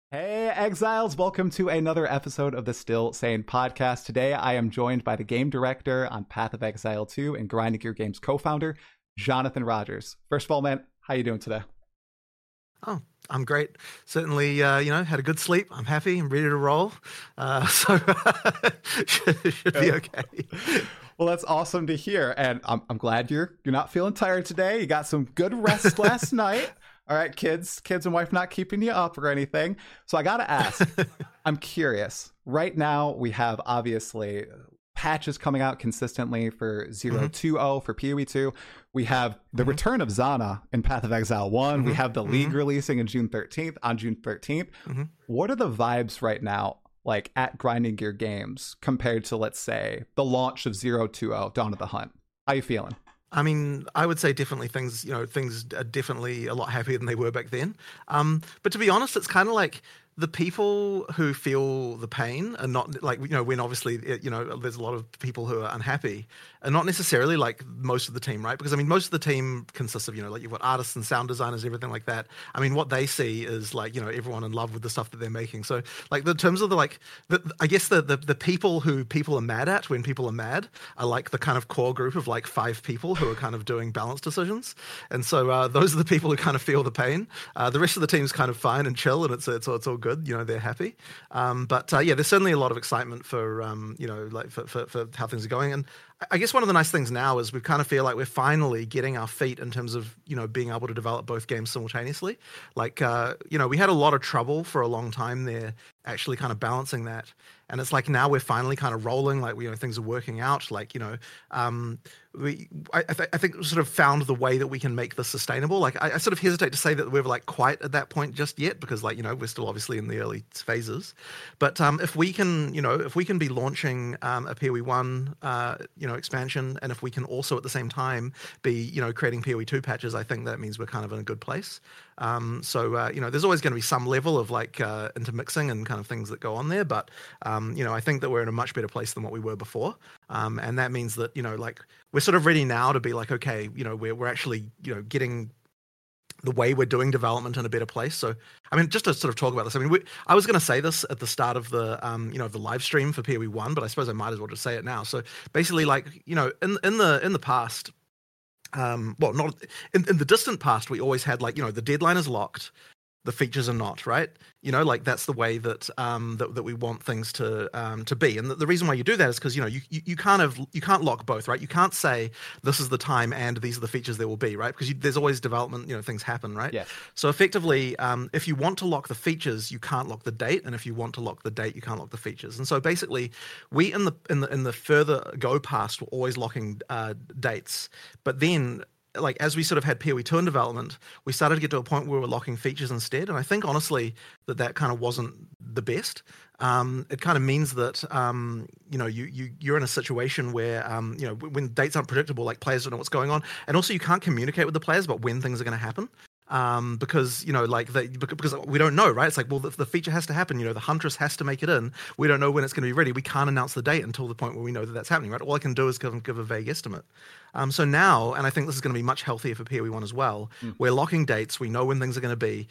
Hey, exiles, welcome to another episode of the Still Sane podcast. Today, I am joined by the game director on Path of Exile 2 and Grinding Gear Games co-founder, Jonathan Rogers. First of all, man, how you doing today? Oh, I'm great. Certainly, had a good sleep. I'm happy. I'm ready to roll. So should be okay. Well, that's awesome to hear, and I'm glad you're not feeling tired today. You got some good rest last night. All right, kids and wife not keeping you up or anything. So I got to ask, I'm curious. Right now, we have obviously patches coming out consistently for 0.20 for PoE 2. We have the return of Zana in Path of Exile 1. We have the League releasing on June 13th. What are the vibes right now like at Grinding Gear Games compared to, let's say, the launch of 0.20 Dawn of the Hunt? How you feeling? I mean, I would say definitely things are definitely a lot happier than they were back then. But to be honest, it's kind of like the people who feel the pain are not like, when obviously, there's a lot of people who are unhappy and not necessarily like most of the team, right? Because I mean, most of the team consists of, like you've got artists and sound designers, everything like that. I mean, what they see is like, everyone in love with the stuff that they're making. So like in terms of I guess the people who people are mad at when people are mad are like the kind of core group of like 5 people who are kind of doing balance decisions. And so those are the people who kind of feel the pain. The rest of the team's kind of fine and chill and it's all good. They're happy. But there's certainly a lot of excitement for, for how things are going. And I guess one of the nice things now is we kind of feel like we're finally getting our feet in terms of, being able to develop both games simultaneously. Like, we had a lot of trouble for a long time there, actually kind of balancing that. And it's like now we're finally kind of rolling, like, things are working out. Like, I think we sort of found the way that we can make this sustainable. Like, I sort of hesitate to say that we're like quite at that point just yet, because like, we're still obviously in the early phases. But if we can be launching a PoE 1, expansion, and if we can also at the same time be, creating PoE 2 patches, I think that means we're kind of in a good place. There's always going to be some level of like intermixing and kind of things that go on there, but I think that we're in a much better place than what we were before, and that means that like we're sort of ready now to be like, okay, we're actually getting the way we're doing development in a better place. So, I mean, just to sort of talk about this, I mean, I was going to say this at the start of the, the live stream for PoE 1, but I suppose I might as well just say it now. So basically, like, in the past, not in the distant past, we always had like, the deadline is locked, the features are not, right? Like that's the way that that we want things to be. And the reason why you do that is because you can't lock both, right? You can't say this is the time and these are the features there will be, right? Because there's always development, things happen, right? Yeah. So effectively, if you want to lock the features, you can't lock the date, and if you want to lock the date, you can't lock the features. And so basically, we in the further go past were always locking dates, but then, like, as we sort of had PoE 2 in development, we started to get to a point where we were locking features instead. And I think, honestly, that kind of wasn't the best. It kind of means that, you're in a situation where, when dates aren't predictable, like players don't know what's going on. And also you can't communicate with the players about when things are going to happen. Because because we don't know, right? It's like, well, the feature has to happen. The huntress has to make it in. We don't know when it's going to be ready. We can't announce the date until the point where we know that that's happening, right? All I can do is give a vague estimate. So now, and I think this is going to be much healthier for PoE 1 as well. We're locking dates. We know when things are going to be.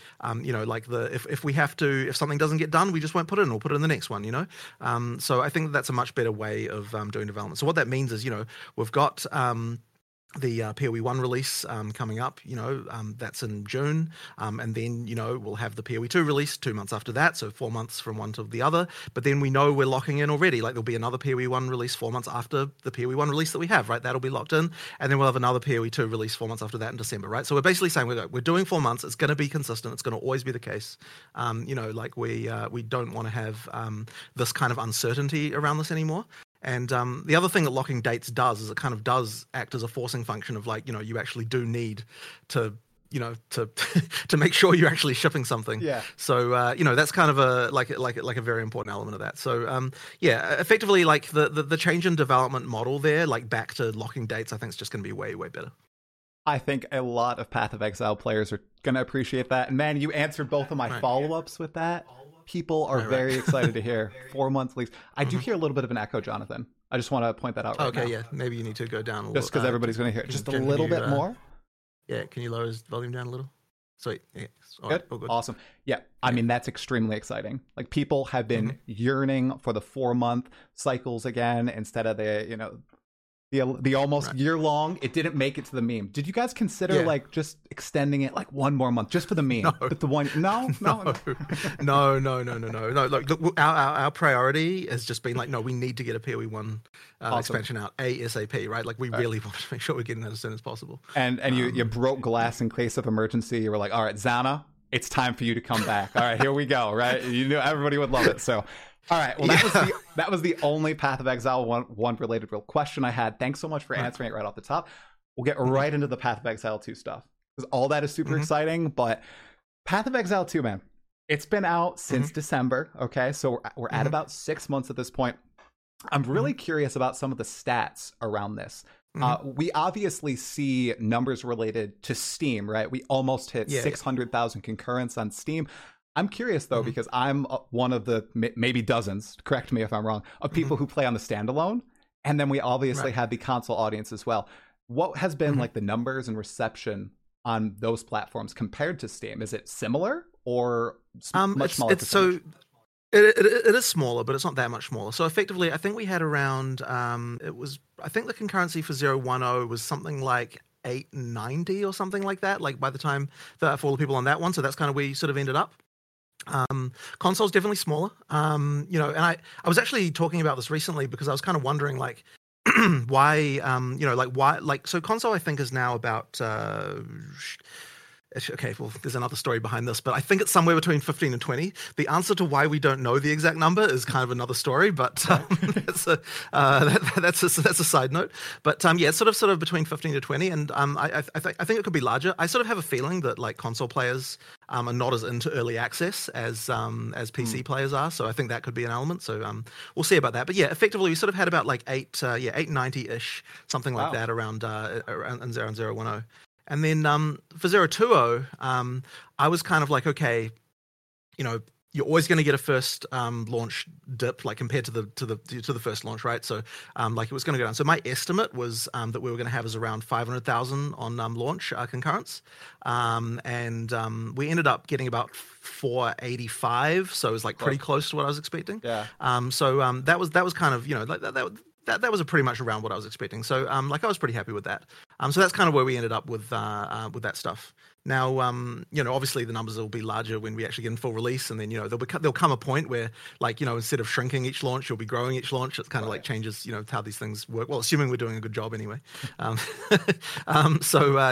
If something doesn't get done, we just won't put it in. We'll put it in the next one. So I think that's a much better way of doing development. So what that means is, we've got the PoE 1 release coming up, that's in June, and then we'll have the PoE 2 release 2 months after that, so 4 months from one to the other. But then we know we're locking in already, like there'll be another PoE 1 release 4 months after the PoE 1 release that we have, right? That'll be locked in, and then we'll have another PoE 2 release 4 months after that in December, right? So we're basically saying we're doing 4 months. It's going to be consistent. It's going to always be the case. We don't want to have this kind of uncertainty around this anymore. And the other thing that locking dates does is it kind of does act as a forcing function of like, you actually do need to, to make sure you're actually shipping something. Yeah. So, that's kind of a very important element of that. So, effectively, like the change in development model there, like back to locking dates, I think is just going to be way, way better. I think a lot of Path of Exile players are going to appreciate that. And man, you answered both of my follow-ups with that. People are very excited to hear 4 months leaks. I do hear a little bit of an echo, Jonathan. I just want to point that out right now. Okay, yeah. Maybe you need to go down a little. Just because everybody's going to hear it just a little bit more. Yeah, can you lower his volume down a little? Sweet. Yeah. Good. All good. Awesome. Yeah. I mean, that's extremely exciting. Like, people have been yearning for the 4-month cycles again instead of the almost year long. It didn't make it to the meme. Did you guys consider like just extending it like one more month just for the meme? No. But the one, no. No. Look, our priority has just been like, no, we need to get a PoE 1 expansion out ASAP, right? Like, we really want to make sure we're getting that as soon as possible. And you broke glass in case of emergency. You were like, all right, Zana, it's time for you to come back. All right, here we go. Right? You knew everybody would love it. So. All right. Well, that was the only Path of Exile one related real question I had. Thanks so much for answering it right off the top. We'll get right into the Path of Exile 2 stuff, because all that is super exciting. But Path of Exile 2, man, it's been out since December. Okay, so we're at about 6 months at this point. I'm really curious about some of the stats around this. We obviously see numbers related to Steam, right? We almost hit 600,000 concurrents on Steam. I'm curious, though, because I'm one of the maybe dozens, correct me if I'm wrong, of people who play on the standalone. And then we obviously have the console audience as well. What has been like the numbers and reception on those platforms compared to Steam? Is it similar or much smaller? So it is smaller, but it's not that much smaller. So effectively, I think we had around, I think the concurrency for 010 was something like 890 or something like that, like by the time for all the people on that one. So that's kind of where you sort of ended up. Console's definitely smaller. And I was actually talking about this recently because I was kind of wondering, like, why, so console I think is now about, okay, well, there's another story behind this, but I think it's somewhere between 15 and 20. The answer to why we don't know the exact number is kind of another story, but that's a side note. But it's sort of between 15 to 20, and I think it could be larger. I sort of have a feeling that like console players are not as into early access as PC players are, so I think that could be an element. So we'll see about that. But yeah, effectively we sort of had about like 890-ish, something like that around 010. And then for 020, I was kind of like, okay, you're always going to get a first launch dip, like compared to the first launch, right? So like it was going to go down. So my estimate was that we were going to have is around 500,000 on launch concurrents, and we ended up getting about 485. So it was like pretty close to what I was expecting. Yeah. So that was kind of like that was pretty much around what I was expecting. So like I was pretty happy with that. So that's kind of where we ended up with that stuff. Now, obviously the numbers will be larger when we actually get in full release, and then there'll come a point where, like, instead of shrinking each launch, you'll be growing each launch. It kind of like changes, how these things work. Well, assuming we're doing a good job anyway. That's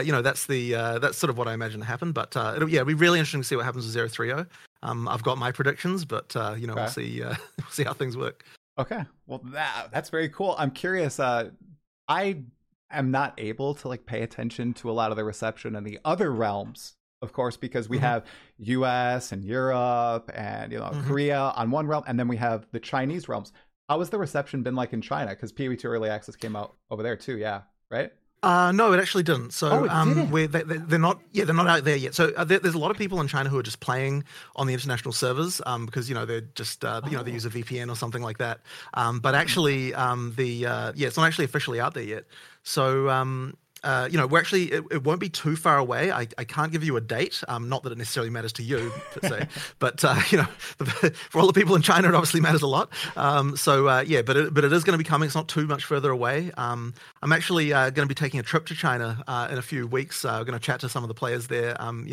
sort of what I imagine to happen. But it'll be really interesting to see what happens with 030. I've got my predictions, but we'll see how things work. Okay, well that's very cool. I'm curious. I am not able to like pay attention to a lot of the reception in the other realms, of course, because we have US and Europe and Korea on one realm, and then we have the Chinese realms. How has the reception been like in China? Because PoE 2 Early Access came out over there too. Yeah, right. No, it actually didn't. So they're not out there yet. So there's a lot of people in China who are just playing on the international servers because they're just they use a VPN or something like that. But actually it's not actually officially out there yet. So we're actually it won't be too far away. I can't give you a date. Not that it necessarily matters to you per se, but for all the people in China, it obviously matters a lot. But it is going to be coming. It's not too much further away. I'm actually going to be taking a trip to China in a few weeks. We're going to chat to some of the players there. And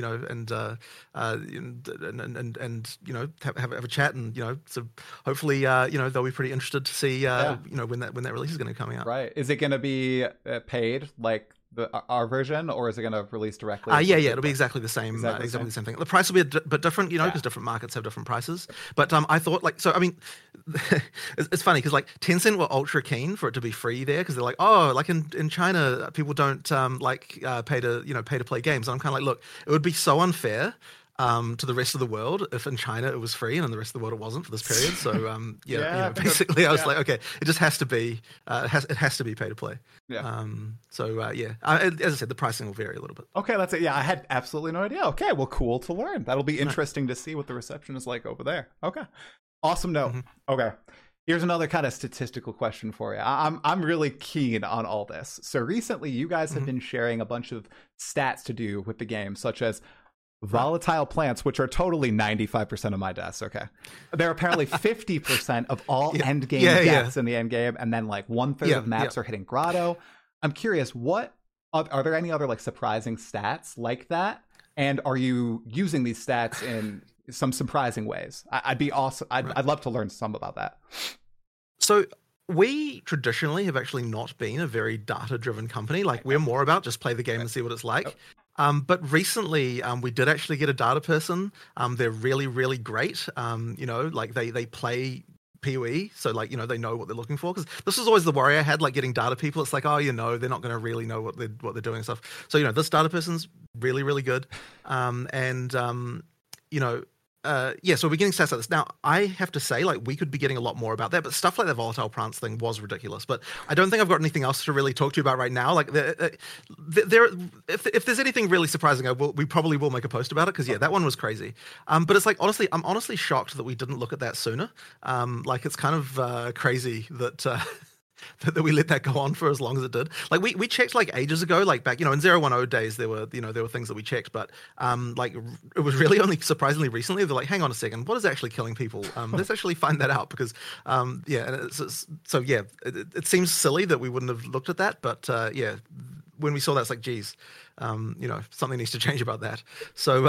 have a chat, and so hopefully they'll be pretty interested to see when that release is going to come out. Right? Is it going to be paid like our version, or is it going to release directly? It'll be exactly the same. Exactly the same thing. The price will be a bit different, because different markets have different prices. But I thought, it's funny because like Tencent were ultra keen for it to be free there, because they're like, oh, like in China, people don't pay to play games. And I'm kind of like, look, it would be so unfair to the rest of the world if in China it was free and in the rest of the world it wasn't for this period. So basically I was like, okay, it just has to be it has to be pay to play. As I said, the pricing will vary a little bit. Okay, that's it. I had absolutely no idea. Okay, well, cool to learn. That'll be interesting to see what the reception is like over there. Okay, awesome note. Okay, here's another kind of statistical question for you. I'm really keen on all this. So recently you guys have been sharing a bunch of stats to do with the game, such as Volatile plants, which are totally 95% of my deaths. Okay. They're apparently 50% of all end game deaths in the end game. And then like 1/3 of maps are hitting grotto. I'm curious, what are there any other like surprising stats like that? And are you using these stats in some surprising ways? I'd be awesome. I'd love to learn some about that. So we traditionally have actually not been a very data-driven company. Like we're more about just play the game and see what it's like. But recently, we did actually get a data person. They're really, really great. Like they play PoE, so like they know what they're looking for. Because this was always the worry I had, like getting data people. It's like, they're not going to really know what they're doing and stuff. So this data person's really, really good. So we're getting stats like this. Now, I have to say, like, we could be getting a lot more about that, but stuff like the volatile plants thing was ridiculous. But I don't think I've got anything else to really talk to you about right now. Like, if there's anything really surprising, we probably will make a post about it, because, that one was crazy. But it's like, honestly, I'm honestly shocked that we didn't look at that sooner. Like, it's kind of crazy that... that we let that go on for as long as it did. Like we checked like ages ago, like back, in 010 days, there were things that we checked, but like it was really only surprisingly recently they're like, hang on a second, what is actually killing people? Let's actually find that out, because it seems silly that we wouldn't have looked at that, but when we saw that, it's like, geez, something needs to change about that. So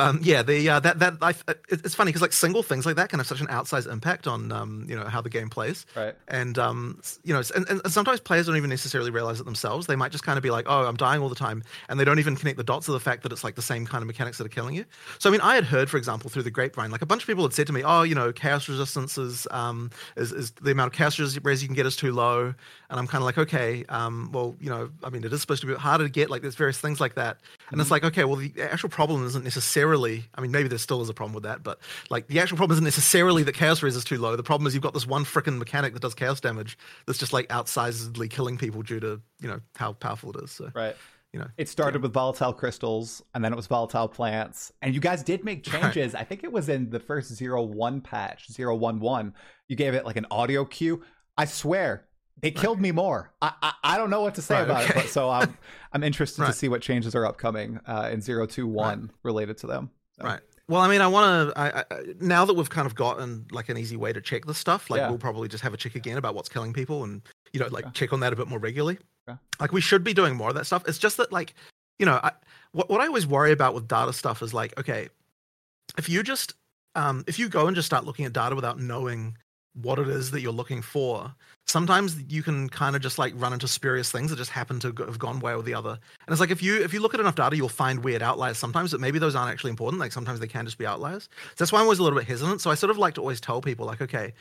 it's funny because like single things like that can have such an outsized impact on how the game plays. Right. And and sometimes players don't even necessarily realize it themselves. They might just kind of be like, oh, I'm dying all the time, and they don't even connect the dots of the fact that it's like the same kind of mechanics that are killing you. So I mean, I had heard, for example, through the grapevine, like a bunch of people had said to me, oh, chaos resistance is the amount of chaos res you can get is too low, and I'm kind of like, okay, well, I mean, it is supposed to be harder to get. Like there's various things like that. And it's like, okay, well, the actual problem isn't necessarily, I mean, maybe there still is a problem with that, but like the actual problem isn't necessarily that chaos res is too low. The problem is you've got this one frickin' mechanic that does chaos damage that's just like outsizedly killing people due to, how powerful it is. So, right. It started with volatile crystals, and then it was volatile plants. And you guys did make changes. Right. I think it was in the first 0.1 patch, 0.11. You gave it like an audio cue. I swear, they killed me more. I don't know what to say about it, but so I'm interested to see what changes are upcoming in 0.21 related to them. So. Right. Well, I mean, I want to, now that we've kind of gotten like an easy way to check this stuff, like we'll probably just have a check again about what's killing people and, check on that a bit more regularly. Okay. Like we should be doing more of that stuff. It's just that like, what I always worry about with data stuff is like, okay, if you just, if you go and just start looking at data without knowing what it is that you're looking for, sometimes you can kind of just like run into spurious things that just happen to have gone one way or the other. And it's like if you look at enough data, you'll find weird outliers sometimes, but maybe those aren't actually important. Like sometimes they can just be outliers. So that's why I'm always a little bit hesitant. So I sort of like to always tell people like, okay,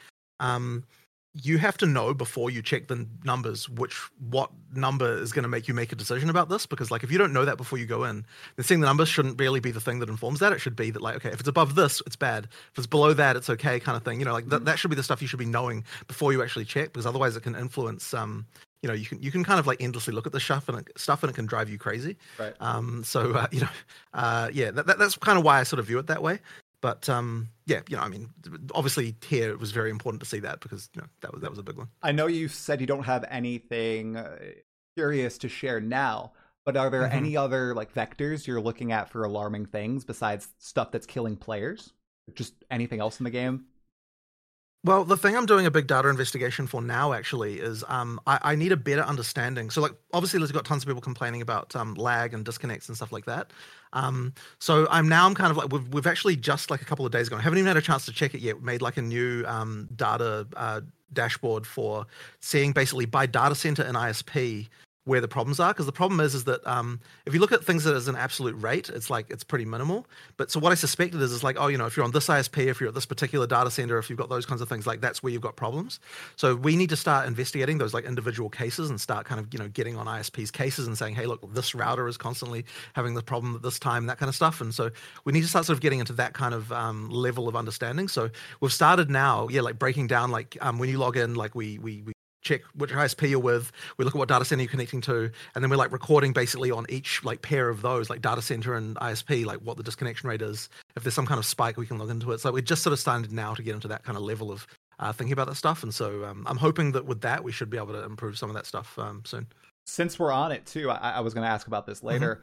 you have to know before you check the numbers what number is going to make you make a decision about this, because like if you don't know that before you go in, then seeing the numbers shouldn't really be the thing that informs that. It should be that like, okay, if it's above this, it's bad. If it's below that, it's okay, kind of thing. Like that should be the stuff you should be knowing before you actually check, because otherwise it can influence you can kind of like endlessly look at the stuff and it can drive you crazy. Right. That's kind of why I sort of view it that way. But I mean, obviously here it was very important to see that, because that was a big one. I know you said you don't have anything curious to share now, but are there any other like vectors you're looking at for alarming things besides stuff that's killing players? Just anything else in the game? Well, the thing I'm doing a big data investigation for now actually is I need a better understanding. So like obviously there's got tons of people complaining about lag and disconnects and stuff like that. So I'm kind of like we've actually just like a couple of days ago, I haven't even had a chance to check it yet, made like a new data dashboard for seeing basically by data center and ISP where the problems are, because the problem is that if you look at things that as an absolute rate, it's like it's pretty minimal. But so what I suspected is like, if you're on this ISP, if you're at this particular data center, if you've got those kinds of things, like that's where you've got problems. So we need to start investigating those like individual cases and start kind of getting on ISP's cases and saying, hey, look, this router is constantly having the problem at this time, that kind of stuff. And so we need to start sort of getting into that kind of level of understanding. So we've started now, like breaking down like when you log in, like we check which ISP you're with, we look at what data center you're connecting to, and then we're like recording basically on each like pair of those, like data center and ISP, like what the disconnection rate is. If there's some kind of spike, we can log into it. So we're just sort of starting now to get into that kind of level of thinking about that stuff. And so I'm hoping that with that, we should be able to improve some of that stuff soon. Since we're on it too, I was going to ask about this later.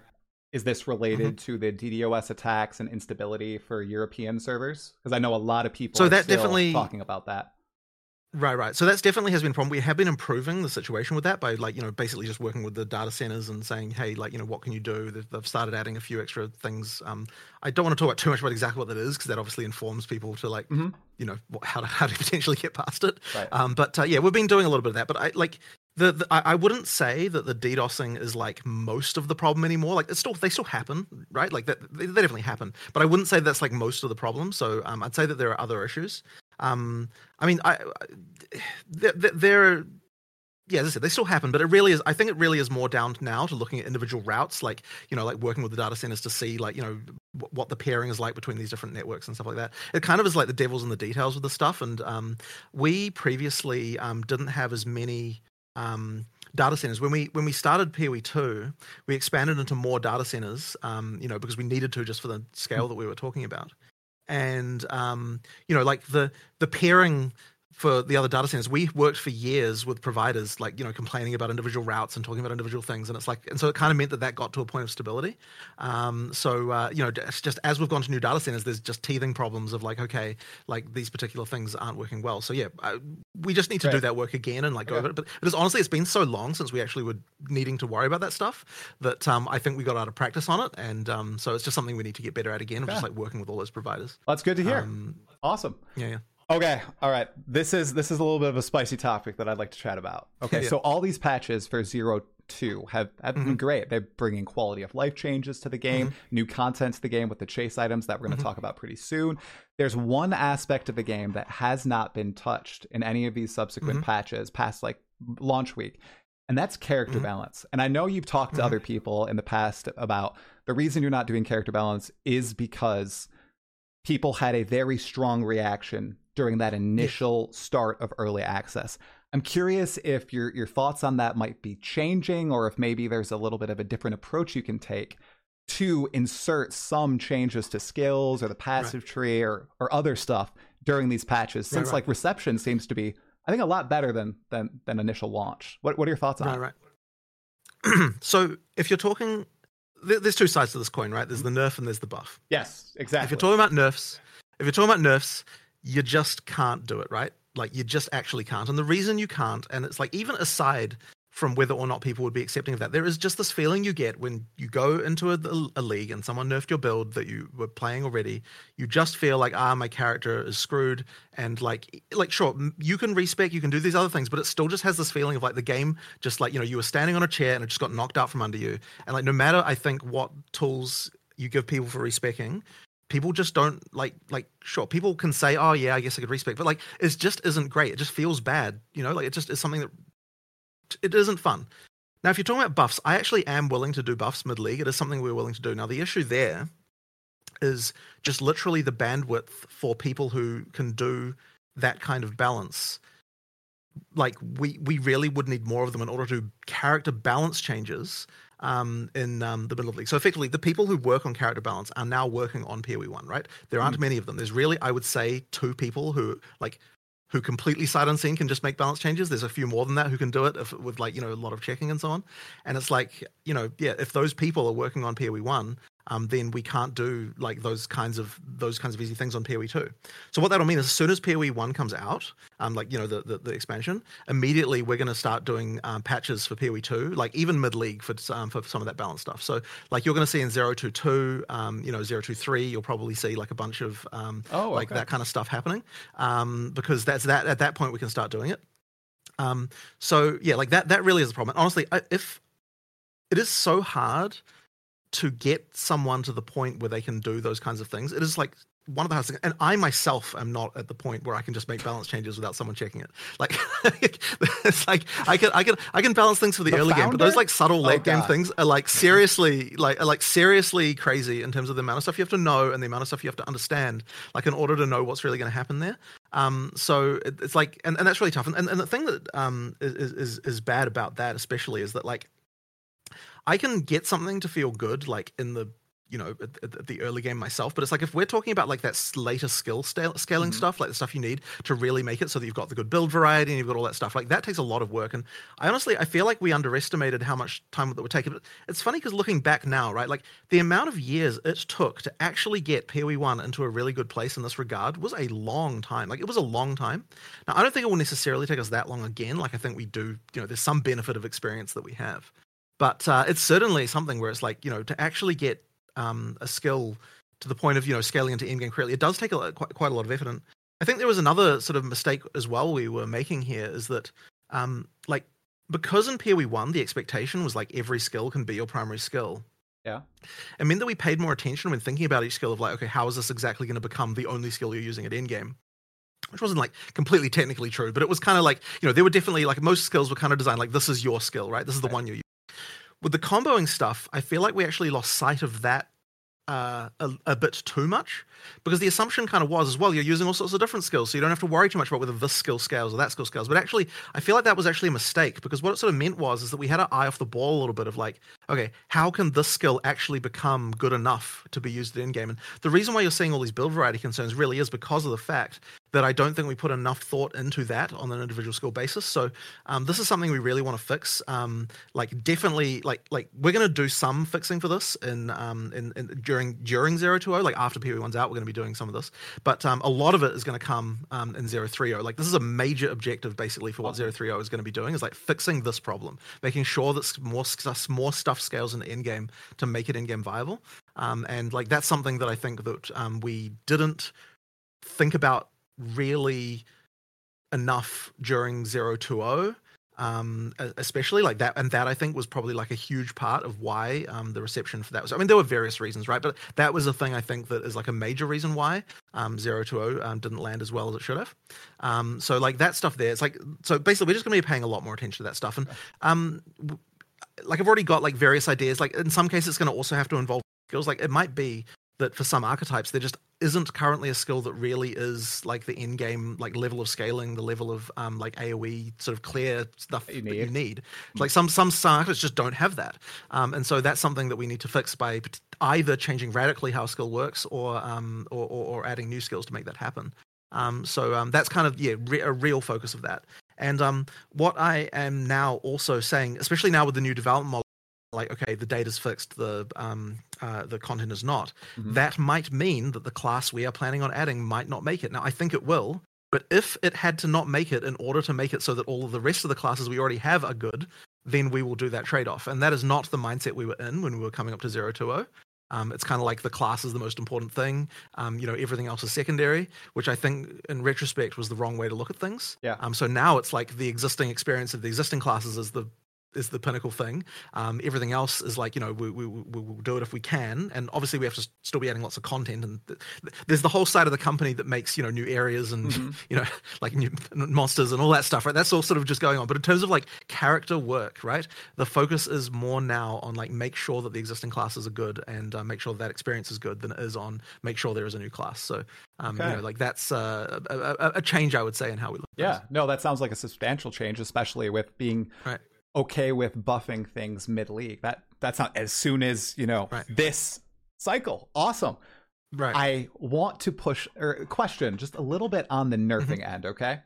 Is this related to the DDoS attacks and instability for European servers? Because I know a lot of people are still talking about that. Right. So that's definitely has been a problem. We have been improving the situation with that by basically just working with the data centers and saying, hey, what can you do? They've started adding a few extra things. I don't want to talk about too much about exactly what that is because that obviously informs people to how to potentially get past it. Right. But we've been doing a little bit of that. But I wouldn't say that the DDoSing is like most of the problem anymore. Like they still happen, right? Like that they definitely happen. But I wouldn't say that's like most of the problem. So I'd say that there are other issues. As I said, they still happen, but I think it really is more down now to looking at individual routes, like working with the data centers to see what the pairing is like between these different networks and stuff like that. It kind of is like the devil's in the details with the stuff. And we previously didn't have as many data centers. When we started PoE 2, we expanded into more data centers, because we needed to just for the scale that we were talking about. And the pairing for the other data centers, we worked for years with providers, complaining about individual routes and talking about individual things, and so it kind of meant that got to a point of stability. Just as we've gone to new data centers, there's just teething problems of these particular things aren't working well. So we just need to do that work again and go over it. But it's been so long since we actually were needing to worry about that stuff that I think we got out of practice on it, and so it's just something we need to get better at again, of just working with all those providers. Well, that's good to hear. Awesome. Yeah. Okay, all right. This is a little bit of a spicy topic that I'd like to chat about. Okay, so all these patches for 0.2 have been great. They're bringing quality of life changes to the game, new content to the game with the chase items that we're going to talk about pretty soon. There's one aspect of the game that has not been touched in any of these subsequent patches past launch week, and that's character balance. And I know you've talked to other people in the past about the reason you're not doing character balance is because people had a very strong reaction during that initial start of early access. I'm curious if your thoughts on that might be changing, or if maybe there's a little bit of a different approach you can take to insert some changes to skills or the passive tree or other stuff during these patches, since reception seems to be, I think, a lot better than initial launch. What are your thoughts on it? Right. So if you're talking, there's two sides to this coin, right? There's the nerf and there's the buff. Yes, exactly. If you're talking about nerfs, you just can't do it, right? You just actually can't. And the reason you can't, and it's even aside from whether or not people would be accepting of that, there is just this feeling you get when you go into a league and someone nerfed your build that you were playing already. You just feel my character is screwed. And sure, you can respec, you can do these other things, but it still just has this feeling of the game just you were standing on a chair and it just got knocked out from under you. And no matter, I think, what tools you give people for respecing, people just don't sure, people can say, oh yeah, I guess I could respec, but it just isn't great. It just feels bad, it just is something that it isn't fun. Now, if you're talking about buffs, I actually am willing to do buffs mid-league. It is something we're willing to do. Now, the issue there is just literally the bandwidth for people who can do that kind of balance. We really would need more of them in order to do character balance changes in the middle of the league. So effectively, the people who work on character balance are now working on PoE 1, right? There aren't many of them. There's really, I would say, 2 people who completely sight unseen can just make balance changes. There's a few more than that who can do it with a lot of checking and so on. And it's if those people are working on PoE 1, then we can't do those kinds of easy things on PoE 2. So what that'll mean is as soon as PoE 1 comes out, the expansion, immediately we're going to start doing patches for PoE 2, even mid-league for some of that balance stuff. So you're going to see in 0.2.2, 0.2.3, you'll probably see a bunch of that kind of stuff happening, because that's that at that point we can start doing it. That really is a problem. And honestly, if it is so hard to get someone to the point where they can do those kinds of things, it is one of the hardest things. And I myself am not at the point where I can just make balance changes without someone checking it. It's I can balance things for the early game, but those subtle late game things are seriously seriously crazy in terms of the amount of stuff you have to know and the amount of stuff you have to understand, in order to know what's really going to happen there. So it's and that's really tough. And the thing that is bad about that especially is that I can get something to feel good in the at the early game myself, but it's like if we're talking about like that later scaling stuff, like the stuff you need to really make it so that you've got the good build variety and you've got all that stuff, like that takes a lot of work. And I feel like we underestimated how much time that would take. But it's funny because looking back now, right, like the amount of years it took to actually get PoE 1 into a really good place in this regard was a long time. Like it was a long time. Now I don't think it will necessarily take us that long again. Like I think we do, there's some benefit of experience that we have, but it's certainly something where it's like, to actually get a skill to the point of scaling into endgame correctly, it does take quite a lot of effort. And I think there was another sort of mistake as well we were making here is that like because in PoE 1 the expectation was like every skill can be your primary skill. Yeah, it meant that we paid more attention when thinking about each skill of like, okay, how is this exactly going to become the only skill you're using at endgame? Which wasn't like completely technically true, but it was kind of like, there were definitely like most skills were kind of designed like this is your skill, right? This is the one you use. With the comboing stuff, I feel like we actually lost sight of that a bit too much, because the assumption kind of was as well, you're using all sorts of different skills, so you don't have to worry too much about whether this skill scales or that skill scales. But actually, I feel like that was actually a mistake, because what it sort of meant is that we had our eye off the ball a little bit of like, okay, how can this skill actually become good enough to be used at endgame? And the reason why you're seeing all these build variety concerns really is because of the fact that I don't think we put enough thought into that on an individual skill basis. So this is something we really want to fix. Like definitely, like we're going to do some fixing for this during 020. Like after PoE 1's out, we're going to be doing some of this. But a lot of it is going to come in 030. Like this is a major objective basically for what 030 is going to be doing, is like fixing this problem, making sure that more stuff scales in the endgame to make it endgame viable. And like that's something that I think that we didn't think about really enough during 020, especially like that. And that I think was probably like a huge part of why the reception for that was, I mean, there were various reasons, right? But that was a thing I think that is like a major reason why 020 didn't land as well as it should have. So like that stuff there, it's like, so basically we're just going to be paying a lot more attention to that stuff. And like I've already got like various ideas, like in some cases it's going to also have to involve skills. Like it might be that for some archetypes there just isn't currently a skill that really is like the end game like level of scaling, the level of like AoE sort of clear stuff that you need. Like some archetypes just don't have that, and so that's something that we need to fix by either changing radically how a skill works or adding new skills to make that happen. So that's kind of a real focus of that. And what I am now also saying, especially now with the new development model, like, okay, the data's fixed, the content is not. Mm-hmm. That might mean that the class we are planning on adding might not make it. Now, I think it will, but if it had to not make it in order to make it so that all of the rest of the classes we already have are good, then we will do that trade-off. And that is not the mindset we were in when we were coming up to 020. It's kind of like the class is the most important thing. Everything else is secondary, which I think in retrospect was the wrong way to look at things. Yeah. So now it's like the existing experience of the existing classes is the pinnacle thing. Everything else is like, we'll do it if we can. And obviously we have to still be adding lots of content. And there's the whole side of the company that makes, new areas and, like new monsters and all that stuff, right? That's all sort of just going on. But in terms of like character work, right? The focus is more now on like make sure that the existing classes are good and make sure that experience is good than it is on make sure there is a new class. So, like that's a change, I would say, in how we look at things. No, that sounds like a substantial change, especially with being okay with buffing things mid-league. That's not as soon as this cycle. Awesome. Right. I want to push or question just a little bit on the nerfing end. Okay,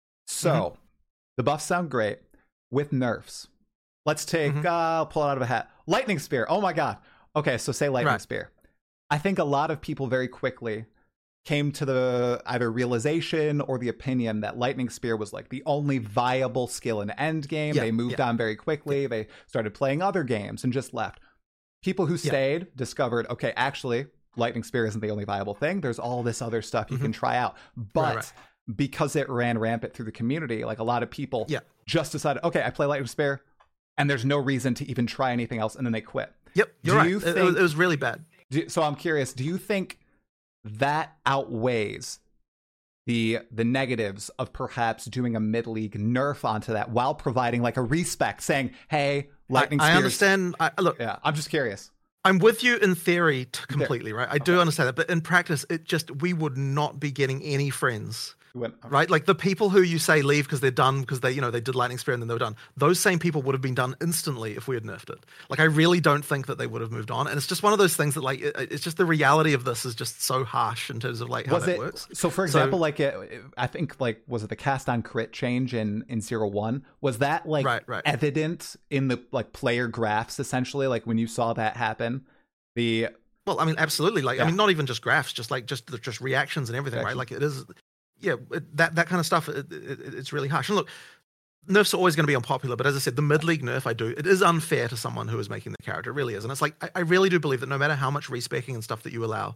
so the buffs sound great with nerfs. Let's take I'll pull it out of a hat. Lightning Spear. Oh my god. Okay, so say Lightning Spear. I think a lot of people very quickly came to the either realization or the opinion that Lightning Spear was like the only viable skill in Endgame. They moved on very quickly. They started playing other games and just left. People who stayed discovered, okay, actually, Lightning Spear isn't the only viable thing. There's all this other stuff you can try out. But because it ran rampant through the community, like a lot of people just decided, okay, I play Lightning Spear, and there's no reason to even try anything else, and then they quit. Yep, you're right. It was really bad. So I'm curious, do you think that outweighs the negatives of perhaps doing a mid-league nerf onto that while providing like a respec, saying, hey, Lightning Spear. I understand. Look, I'm just curious. I'm with you in theory completely, right? I do understand that, but in practice, we would not be getting any friends right? Like the people who you say leave because they're done because they did Lightning Spear and then they were done. Those same people would have been done instantly if we had nerfed it. Like I really don't think that they would have moved on. And it's just one of those things that like it's just the reality of this is just so harsh in terms of like how that works. So for example, like I think like was it the cast on crit change in 0-1? Was that like right. evident in the like player graphs essentially? Like when you saw that happen, well, I mean, absolutely. Like, I mean, not even just graphs, just reactions and everything, right? Like it is, that kind of stuff. It's really harsh. And look, nerfs are always going to be unpopular, but as I said, the mid-league nerf it is unfair to someone who is making the character. It really is, and it's like I really do believe that no matter how much respecking and stuff that you allow,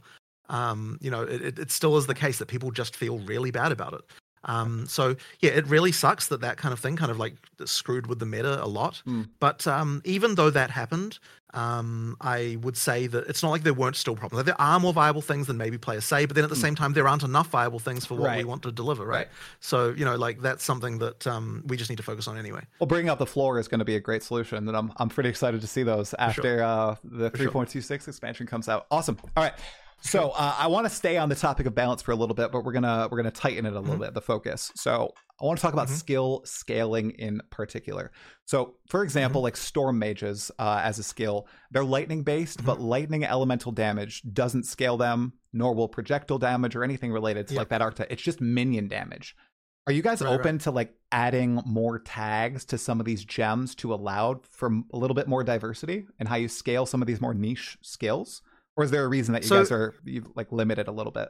it still is the case that people just feel really bad about it. So yeah, it really sucks that kind of thing kind of like screwed with the meta a lot. But even though that happened, I would say that it's not like there weren't still problems. Like, there are more viable things than maybe players say, but then at the same time, there aren't enough viable things for what we want to deliver, right? So, like that's something that we just need to focus on anyway. Well, bringing up the floor is going to be a great solution, and I'm pretty excited to see those after the 3.26 expansion comes out. Awesome. All right. So I want to stay on the topic of balance for a little bit, but we're gonna tighten it a little bit, the focus. So I want to talk about skill scaling in particular. So for example, like Storm Mages as a skill, they're lightning based, but lightning elemental damage doesn't scale them, nor will projectile damage or anything related to like that archetype. It's just minion damage. Are you guys open to like adding more tags to some of these gems to allow for a little bit more diversity and how you scale some of these more niche skills? Or is there a reason that you guys are like limited a little bit?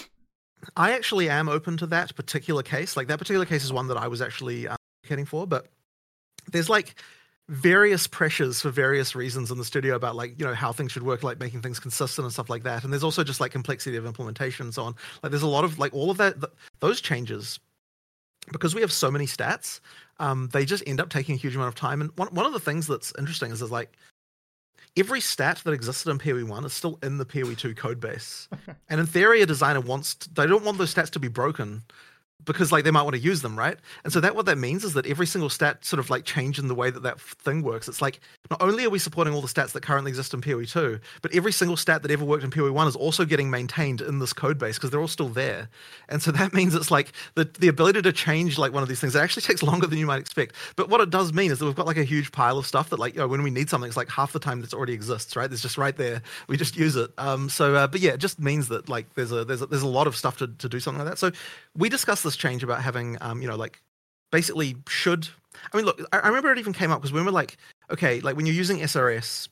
I actually am open to that particular case. Like that particular case is one that I was actually advocating for, but there's like various pressures for various reasons in the studio about like, how things should work, like making things consistent and stuff like that. And there's also just like complexity of implementation and so on. Like there's a lot of like all of that, those changes, because we have so many stats, they just end up taking a huge amount of time. And one of the things that's interesting is there's like, every stat that existed in PoE 1 is still in the PoE 2 code base. And in theory, a designer they don't want those stats to be broken because like they might want to use them, right? And so what that means is that every single stat sort of like change in the way that thing works. It's like not only are we supporting all the stats that currently exist in PoE 2, but every single stat that ever worked in PoE 1 is also getting maintained in this code base because they're all still there. And so that means it's like the ability to change like one of these things, it actually takes longer than you might expect. But what it does mean is that we've got like a huge pile of stuff that like when we need something, it's like half the time that already exists, right? It's just right there. We just use it. But yeah, it just means that like there's a lot of stuff to do something like that. So we discussed this change about having like basically look, I remember it even came up because when we're like, okay, like when you're using SRS,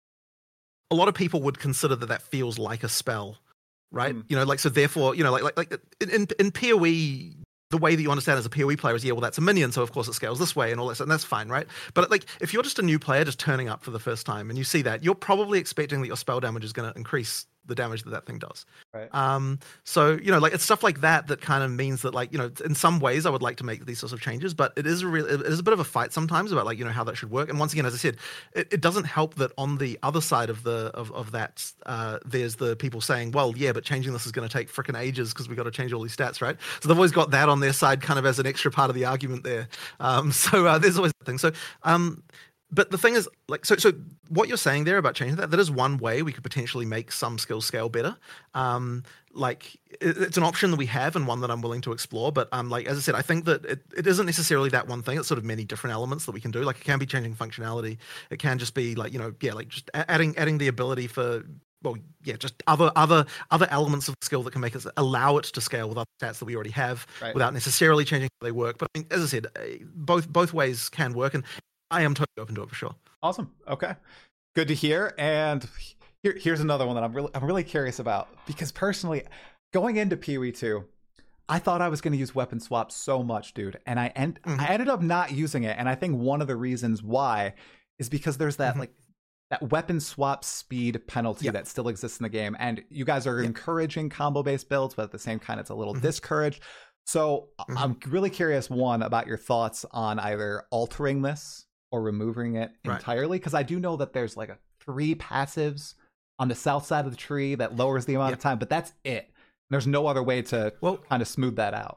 a lot of people would consider that feels like a spell, right? Like so therefore, like in PoE, the way that you understand as a PoE player is, well, that's a minion, so of course it scales this way and all that stuff, and that's fine, right? But like if you're just a new player just turning up for the first time and you see that, you're probably expecting that your spell damage is going to increase the damage that thing does. Right. So, like it's stuff like that kind of means that like, in some ways I would like to make these sorts of changes, but it is a bit of a fight sometimes about like, how that should work. And once again, as I said, it doesn't help that on the other side of that, there's the people saying, well, yeah, but changing this is going to take frickin' ages because we've got to change all these stats, right? So they've always got that on their side kind of as an extra part of the argument there. So there's always that thing. So, but the thing is, like, so what you're saying there about changing that is one way we could potentially make some skills scale better. Like, it's an option that we have and one that I'm willing to explore. But like, as I said, I think that it isn't necessarily that one thing. It's sort of many different elements that we can do. Like, it can be changing functionality. It can just be like, like just adding the ability for, well, yeah, just other elements of the skill that can make us allow it to scale with other stats that we already have without necessarily changing how they work. But I mean, as I said, both ways can work, and I am totally open to it for sure. Awesome. Okay, good to hear. And here's another one that I'm really curious about, because personally, going into PoE 2, I thought I was going to use weapon swap so much, dude, and I ended up not using it. And I think one of the reasons why is because there's that like that weapon swap speed penalty that still exists in the game, and you guys are encouraging combo based builds, but at the same time, it's a little discouraged. So I'm really curious, one, about your thoughts on either altering this or removing it entirely, because I do know that there's like 3 passives on the south side of the tree that lowers the amount of time, but that's it. There's no other way to kind of smooth that out.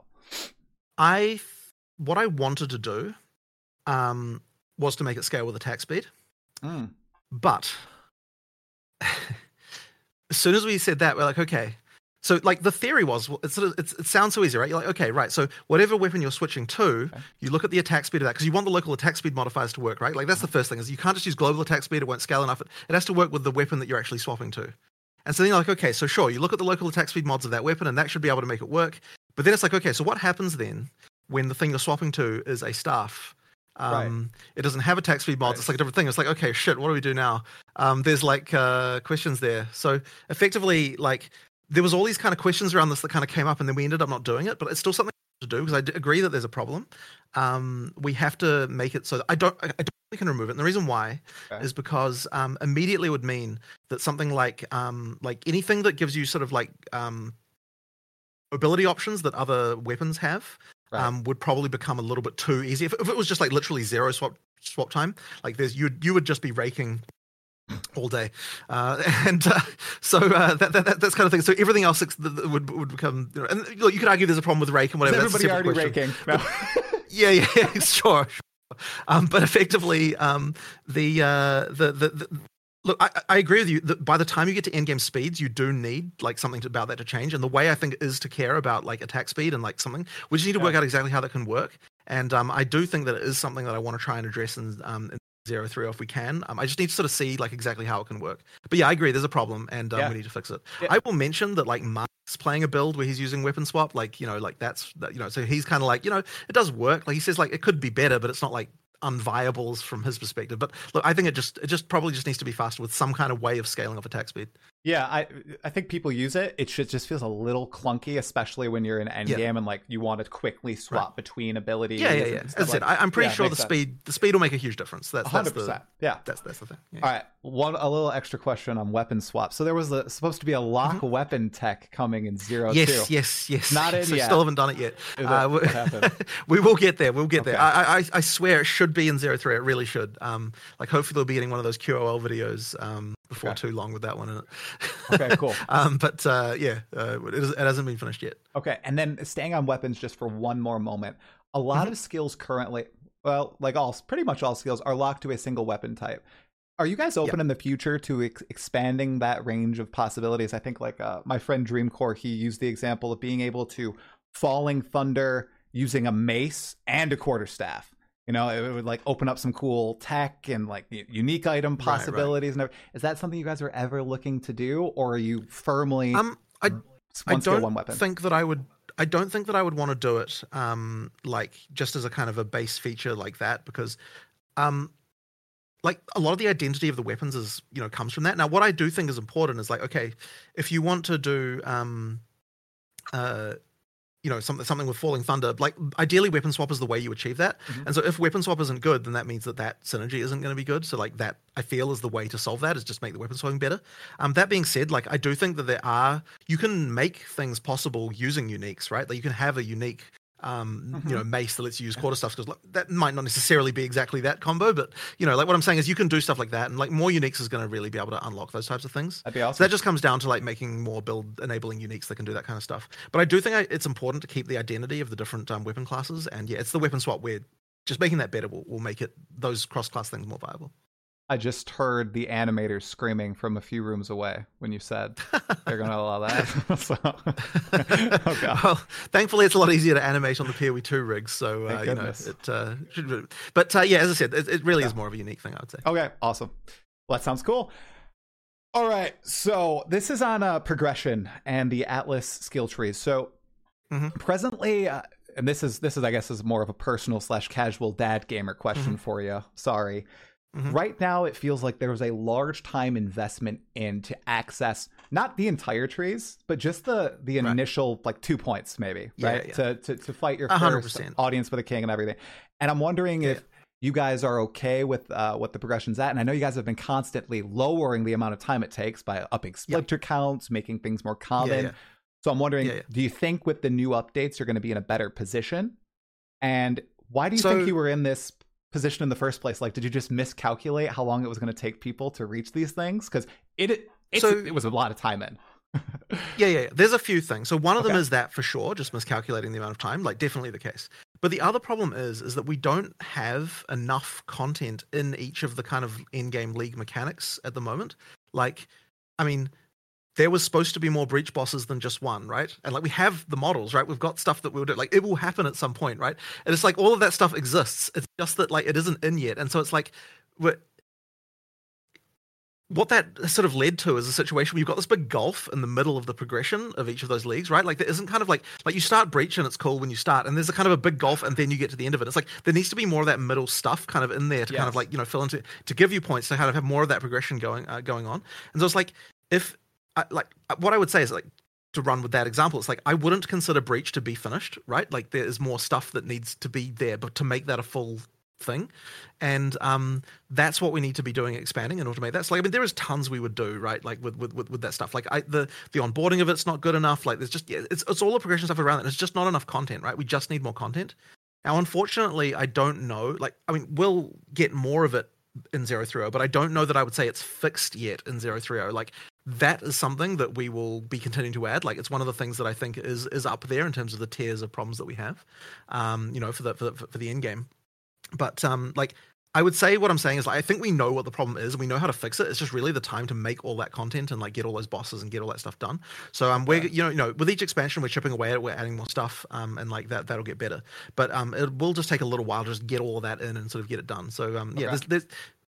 What I wanted to do was to make it scale with attack speed. But as soon as we said that, we're like, okay, So like the theory was, well, it sounds so easy, right? You're like, okay, right. So whatever weapon you're switching to, you look at the attack speed of that because you want the local attack speed modifiers to work, right? Like that's the first thing is you can't just use global attack speed; it won't scale enough. It has to work with the weapon that you're actually swapping to. And so then you're like, okay, so sure, you look at the local attack speed mods of that weapon, and that should be able to make it work. But then it's like, okay, so what happens then when the thing you're swapping to is a staff? It doesn't have attack speed mods. It's like a different thing. It's like, okay, shit, what do we do now? There's like questions there. So effectively, like there was all these kind of questions around this that kind of came up, and then we ended up not doing it. But it's still something to do because I agree that there's a problem. We have to make it so that I don't think we can remove it. And the reason why is because immediately would mean that something like anything that gives you sort of like mobility options that other weapons have. Would probably become a little bit too easy if it was just like literally zero swap time. Like you would just be raking all day, so that's kind of thing. So everything else would become. You know, and look, you could argue there's a problem with rake and whatever. Is everybody already raking? No. yeah, sure. But effectively, look, I agree with you that by the time you get to endgame speeds, you do need like something about that to change. And the way I think is to care about like attack speed and like something, we just need to work out exactly how that can work. And I do think that it is something that I want to try and address in 0.3 if we can. I just need to sort of see like exactly how it can work. But yeah, I agree. There's a problem, and we need to fix it. Yeah. I will mention that like Mark's playing a build where he's using weapon swap, like like that's so he's kind of like it does work. Like he says like it could be better, but it's not like unviables from his perspective. But look, I think it just probably just needs to be faster with some kind of way of scaling off attack speed. Yeah, I think people use it. It just feels a little clunky, especially when you're in endgame and like you want to quickly swap between abilities. Yeah. As I said, I'm pretty sure the speed will make a huge difference. That's 100%. That's the thing. Yeah. All right, a little extra question on weapon swap. So there was supposed to be a lock weapon tech coming in 0.2. Yes. Not in yet. Still haven't done it yet. What happened? We will get there. We'll get there. I swear it should be in 0.3. It really should. Like hopefully we'll be getting one of those QOL videos before too long with that one in it. Okay, cool. It hasn't been finished yet. Okay, and then staying on weapons just for one more moment. A lot of skills currently, well, like pretty much all skills are locked to a single weapon type. Are you guys open in the future to expanding that range of possibilities? I think like my friend Dreamcore, he used the example of being able to Falling Thunder using a mace and a quarterstaff. It would like open up some cool tech and like unique item possibilities. Right. And is that something you guys are ever looking to do, or are you firmly I don't think that I would want to do it like just as a kind of a base feature like that, because like a lot of the identity of the weapons is comes from that. Now what I do think is important is like, okay, if you want to do something with Falling Thunder, like ideally weapon swap is the way you achieve that. And so if weapon swap isn't good, then that means that synergy isn't going to be good. So like that, I feel, is the way to solve that, is just make the weapon swapping better. That being said, like I do think that you can make things possible using uniques, right? Like you can have a unique mace that lets you use quarterstaffs, because that might not necessarily be exactly that combo, but like what I'm saying is you can do stuff like that, and like more uniques is going to really be able to unlock those types of things. That'd be awesome. So that just comes down to like making more build enabling uniques that can do that kind of stuff. But I do think it's important to keep the identity of the different weapon classes, and it's the weapon swap where just making that better will make those cross class things more viable. I just heard the animators screaming from a few rooms away when you said they're going to allow that. So, oh God. Well, thankfully, it's a lot easier to animate on the PoE 2 rigs. So, but as I said, it really is more of a unique thing, I would say. Okay, awesome. Well, that sounds cool. All right, so this is on progression and the Atlas skill trees. So presently, and this is I guess is more of a personal / casual dad gamer question for you. Sorry. Right now, it feels like there was a large time investment in to access not the entire trees, but just the initial like 2 points, maybe, right? To fight your 100%. First audience for the king and everything. And I'm wondering if you guys are okay with what the progression's at. And I know you guys have been constantly lowering the amount of time it takes by upping splinter counts, making things more common. So I'm wondering, do you think with the new updates you're going to be in a better position? And why do you think you were in this position in the first place? Like, did you just miscalculate how long it was going to take people to reach these things? Because it was a lot of time in. There's a few things. So one of them is that for sure, just miscalculating the amount of time, like definitely the case. But the other problem is that we don't have enough content in each of the kind of in-game league mechanics at the moment. Like, I mean, there was supposed to be more breach bosses than just one, right? And like we have the models, right? We've got stuff that we'll do. Like it will happen at some point, right? And it's like all of that stuff exists. It's just that like it isn't in yet. And so it's like what that sort of led to is a situation where you've got this big gulf in the middle of the progression of each of those leagues, right? Like there isn't kind of like you start breach and it's cool when you start, and there's a kind of a big gulf, and then you get to the end of it. It's like there needs to be more of that middle stuff kind of in there to kind of like, you know, fill into, to give you points to kind of have more of that progression going on. And so it's like what I would say is like, to run with that example, it's like I wouldn't consider breach to be finished, right? Like there is more stuff that needs to be there, but to make that a full thing, and that's what we need to be doing, expanding and automate that. So like, I mean, there is tons we would do, right? Like with that stuff. Like the onboarding of it's not good enough. Like there's just it's all the progression stuff around it. It's just not enough content, right? We just need more content. Now, unfortunately, I don't know. Like, I mean, we'll get more of it in 030, but I don't know that I would say it's fixed yet in 030. Like that is something that we will be continuing to add. Like it's one of the things that I think is up there in terms of the tiers of problems that we have, you know, for the end game. But like I would say what I'm saying is like I think we know what the problem is and we know how to fix it. It's just really the time to make all that content and like get all those bosses and get all that stuff done. So we're you know with each expansion we're chipping away at it, we're adding more stuff, and like that'll get better. But it will just take a little while to just get all of that in and sort of get it done. So yeah, there's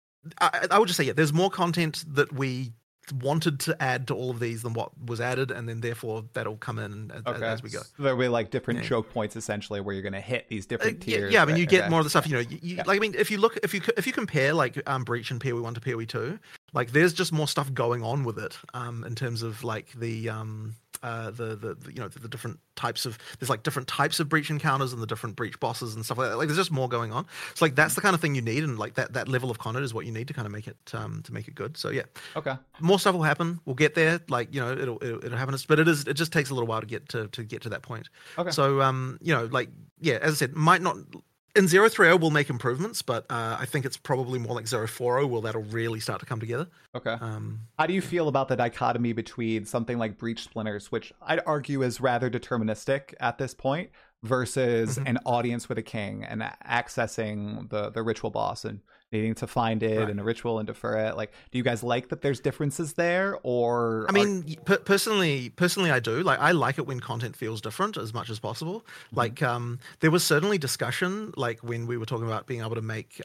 I would just say there's more content that we wanted to add to all of these than what was added, and then therefore that'll come in as we go. So there'll be like different choke points essentially where you're going to hit these different tiers. Yeah, I mean you get more of the stuff. You know, like I mean if you compare like Breach and PoE 1 to PoE 2, like there's just more stuff going on with it in terms of like the you know the different types of, there's like different types of breach encounters and the different breach bosses and stuff like that. Like there's just more going on. So like that's the kind of thing you need, and like that level of content is what you need to kind of make it good. So yeah, okay, more stuff will happen. We'll get there. Like, you know, it'll happen, but it just takes a little while to get to that point. Okay. So you know, like yeah, as I said, might not. In 030 we'll make improvements, but I think it's probably more like 040 will that'll really start to come together. Okay. How do you feel about the dichotomy between something like Breach Splinters, which I'd argue is rather deterministic at this point, versus an audience with a king and accessing the ritual boss and needing to find it in a ritual and defer it? Like, do you guys like that there's differences there, or? I mean, personally, I do. Like, I like it when content feels different as much as possible. Like, there was certainly discussion, like when we were talking about being able to make,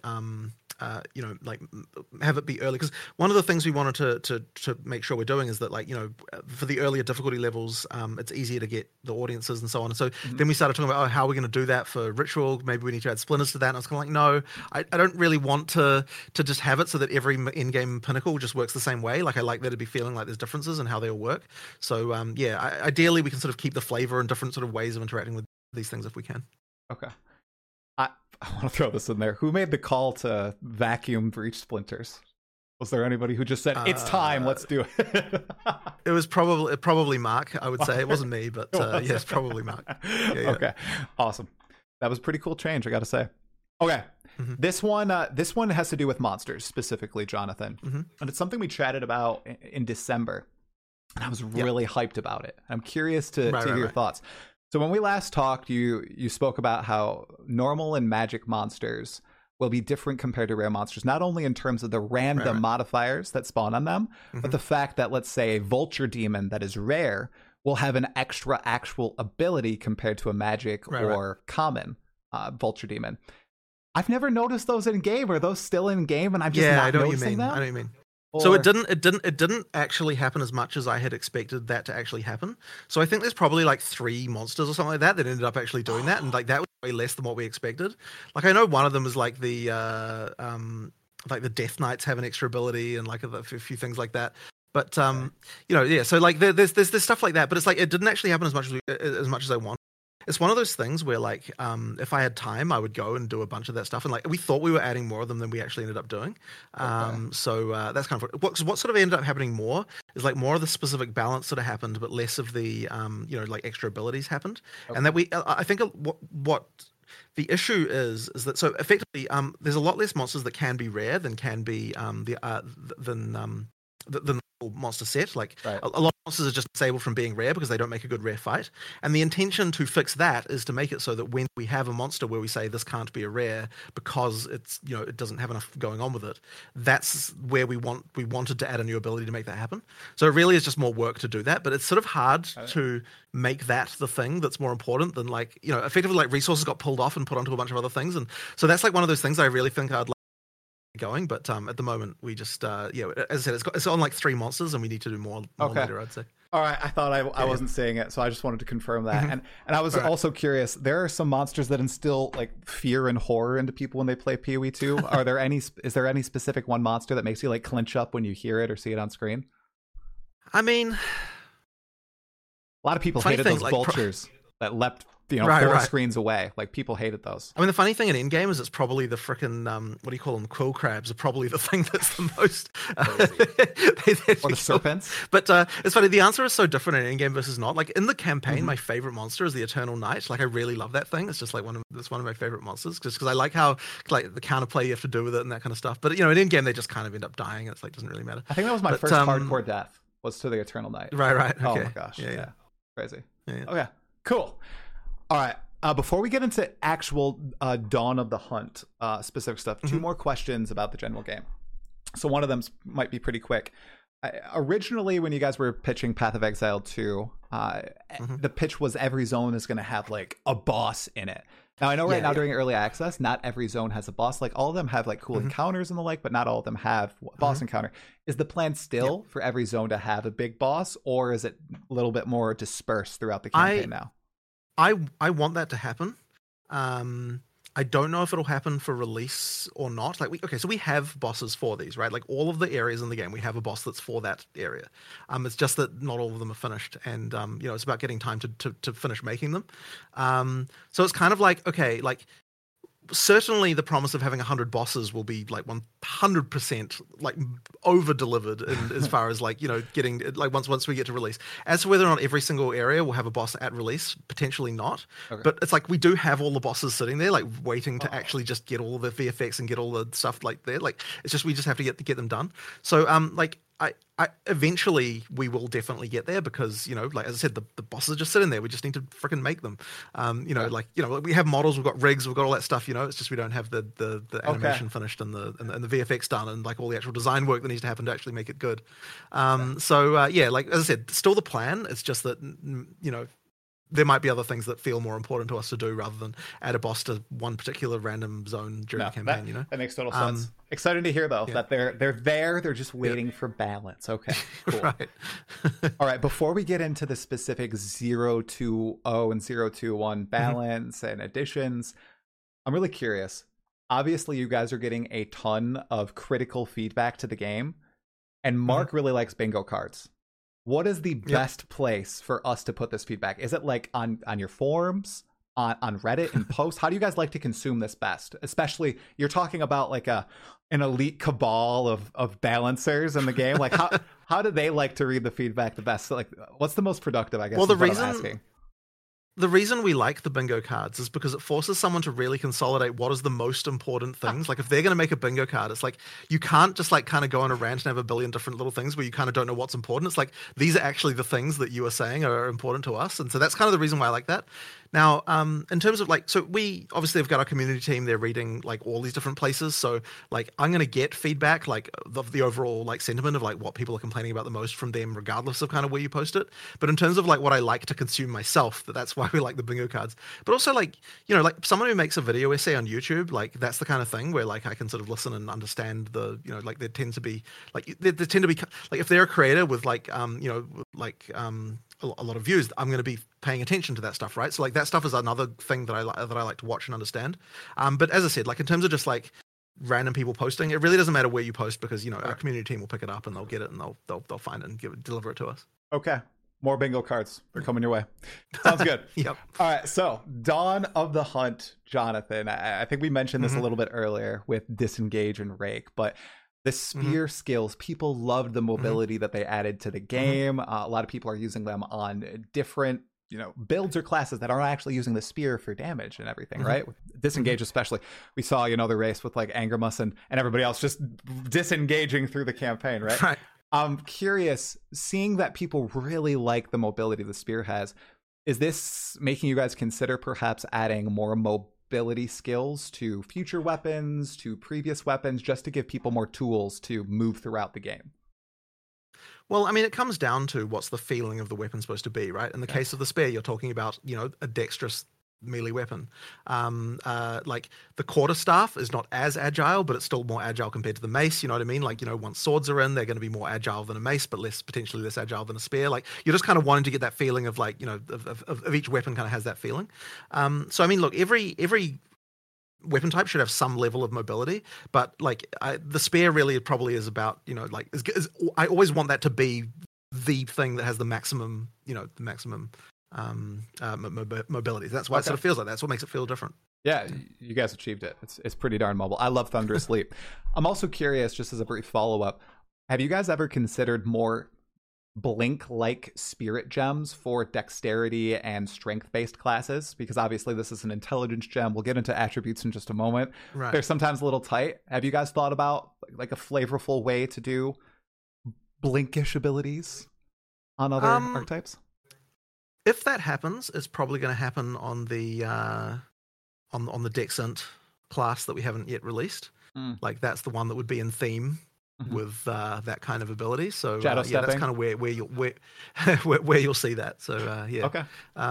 you know, like have it be early, because one of the things we wanted to make sure we're doing is that, like, you know, for the earlier difficulty levels, it's easier to get the audiences and so on. And so then we started talking about, how are we going to do that for ritual? Maybe we need to add splinters to that. And I was kind of like, no, I don't really want to just have it so that every in-game pinnacle just works the same way. Like, I like there to be feeling like there's differences in how they all work. So yeah, ideally we can sort of keep the flavor and different sort of ways of interacting with these things if we can. Okay. I want to throw this in there. Who made the call to vacuum Breach Splinters? Was there anybody who just said, it's time, let's do it? It was probably Mark, I would say. It wasn't me, but yes, probably Mark. Yeah. Okay, awesome. That was a pretty cool change, I got to say. Okay, this one has to do with monsters specifically, Jonathan. And it's something we chatted about in December. And I was really hyped about it. I'm curious to hear your thoughts. So when we last talked, you spoke about how normal and magic monsters will be different compared to rare monsters, not only in terms of the random modifiers that spawn on them, but the fact that, let's say, a vulture demon that is rare will have an extra actual ability compared to a magic or common vulture demon. I've never noticed those in game. Are those still in game? And I'm just not noticing them. I know what you mean. So it didn't actually happen as much as I had expected that to actually happen. So I think there's probably like 3 monsters or something like that ended up actually doing that, and like that was way less than what we expected. Like, I know one of them is like the Death Knights have an extra ability and like a few things like that. But you know, yeah. So like there's stuff like that, but it's like it didn't actually happen as much as I wanted. It's one of those things where, like, if I had time, I would go and do a bunch of that stuff. And like, we thought we were adding more of them than we actually ended up doing. So that's kind of what sort of ended up happening more is like more of the specific balance sort of happened, but less of the you know, like extra abilities happened. And that I think what the issue is that, so effectively there's a lot less monsters that can be rare than can be the monster set. Like Right. a lot of monsters are just disabled from being rare because they don't make a good rare fight. And the intention to fix that is to make it so that when we have a monster where we say this can't be a rare because it's, you know, it doesn't have enough going on with it, that's where we wanted to add a new ability to make that happen. So it really is just more work to do that, but it's sort of hard to make that the thing that's more important than, like, you know, effectively, like, resources got pulled off and put onto a bunch of other things. And so that's like one of those things I really think I'd like going, but at the moment we just as I said, it's on like 3 monsters and we need to do more later, I'd say. All right, I thought I wasn't seeing it, so I just wanted to confirm that. And I was also curious, there are some monsters that instill like fear and horror into people when they play PoE 2. Is there any specific one monster that makes you like clench up when you hear it or see it on screen? I mean, a lot of people hated those vultures that leapt, you know, 4 screens away. Like, people hated those. I mean, the funny thing in Endgame is it's probably the frickin' what do you call them? Quill crabs are probably the thing that's the most. Or the serpents. But it's funny. The answer is so different in Endgame versus not. Like, in the campaign, my favorite monster is the Eternal Knight. Like, I really love that thing. It's just like one of my favorite monsters, just because I like how, like, the counterplay you have to do with it and that kind of stuff. But, you know, in Endgame they just kind of end up dying. It's like, doesn't really matter. I think that was my first hardcore death, was to the Eternal Knight. Right. Okay. Oh my gosh. Yeah. Crazy. Yeah. Okay. Cool. All right. Before we get into actual Dawn of the Hunt specific stuff, 2 more questions about the general game. So one of them might be pretty quick. Originally, when you guys were pitching Path of Exile 2, the pitch was every zone is going to have like a boss in it. Now, I know now during early access, not every zone has a boss. Like, all of them have like cool encounters and the like, but not all of them have a boss encounter. Is the plan still for every zone to have a big boss, or is it a little bit more dispersed throughout the campaign now? I want that to happen. I don't know if it'll happen for release or not. Like, we have bosses for these, right? Like, all of the areas in the game, we have a boss that's for that area. It's just that not all of them are finished, and you know, it's about getting time to finish making them. So it's kind of like, okay, like, certainly the promise of having 100 bosses will be like 100% like over delivered as far as, like, you know, getting like once we get to release. As to whether or not every single area will have a boss at release, potentially not. But it's like we do have all the bosses sitting there, like, waiting to actually just get all the VFX and get all the stuff like there. Like, it's just, we just have to get them done. So like, I eventually we will definitely get there, because, you know, like, as I said, the bosses are just sitting there. We just need to freaking make them. You know, like, you know, we have models, we've got rigs, we've got all that stuff. You know, it's just we don't have the animation finished and the VFX done, and like all the actual design work that needs to happen to actually make it good. So like, as I said, still the plan. It's just that, you know, there might be other things that feel more important to us to do rather than add a boss to one particular random zone during the campaign. You know, that makes total sense. Excited to hear though that they're there. They're just waiting for balance. Okay, cool. Right. All right. Before we get into the specific 0.2.0 and 0.2.1 balance and additions, I'm really curious. Obviously, you guys are getting a ton of critical feedback to the game, and Mark really likes bingo cards. What is the best place for us to put this feedback? Is it like on your forums, on Reddit, in posts? How do you guys like to consume this best? Especially, you're talking about like an elite cabal of balancers in the game. Like, how do they like to read the feedback the best? Like, what's the most productive, I guess? Well, the reason we like the bingo cards is because it forces someone to really consolidate what is the most important things. Like, if they're going to make a bingo card, it's like, you can't just like kind of go on a rant and have a billion different little things where you kind of don't know what's important. It's like, these are actually the things that you are saying are important to us. And so that's kind of the reason why I like that. Now, in terms of like, so we obviously have got our community team. They're reading like all these different places. So like, I'm going to get feedback, like the overall like sentiment of like what people are complaining about the most from them, regardless of kind of where you post it. But in terms of like what I like to consume myself, that's why we like the bingo cards. But also, like, you know, like someone who makes a video essay on YouTube, like that's the kind of thing where like I can sort of listen and understand the, you know, like there tend to be like, they tend to be like, if they're a creator with like, you know, like, a lot of views, I'm going to be paying attention to that stuff, right? So like that stuff is another thing that I like to watch and understand. But as I said, like in terms of just like random people posting, it really doesn't matter where you post, because, you know, our community team will pick it up and they'll get it and they'll find it and deliver it to us. Okay. More bingo cards. They're coming your way. Sounds good. Yep. All right. So, Dawn of the Hunt, Jonathan. I think we mentioned this a little bit earlier with Disengage and Rake, but the spear skills, people loved the mobility that they added to the game. A lot of people are using them on different, you know, builds or classes that aren't actually using the spear for damage and everything, right? With Disengage especially. We saw, you know, the race with like Angermus and everybody else just disengaging through the campaign, right? I'm curious, seeing that people really like the mobility the spear has, is this making you guys consider perhaps adding more mobility skills to future weapons, to previous weapons, just to give people more tools to move throughout the game? Well, I mean, it comes down to what's the feeling of the weapon supposed to be, right? In the case of the spear, you're talking about, a dexterous melee weapon. Like the quarterstaff is not as agile, but it's still more agile compared to the mace. You know what I mean? Like, once swords are in, they're going to be more agile than a mace, but potentially less agile than a spear. Like, you're just kind of wanting to get that feeling of like, of each weapon kind of has that feeling. So I mean, look, every weapon type should have some level of mobility, but like the spear really probably is about, I always want that to be the thing that has the maximum, mobility. That's why it sort of feels like that. That's what makes it feel different. Yeah, you guys achieved it. It's pretty darn mobile. I love Thunderous Leap. I'm also curious, just as a brief follow-up, have you guys ever considered more Blink-like spirit gems for dexterity and strength-based classes? Because obviously this is an intelligence gem. We'll get into attributes in just a moment. Right. They're sometimes a little tight. Have you guys thought about like a flavorful way to do Blinkish abilities on other archetypes? If that happens, it's probably going to happen on the on the Dexant class that we haven't yet released. Like that's the one that would be in theme with that kind of ability. So Shadow yeah, that's kind of where you'll see that. So yeah. Okay.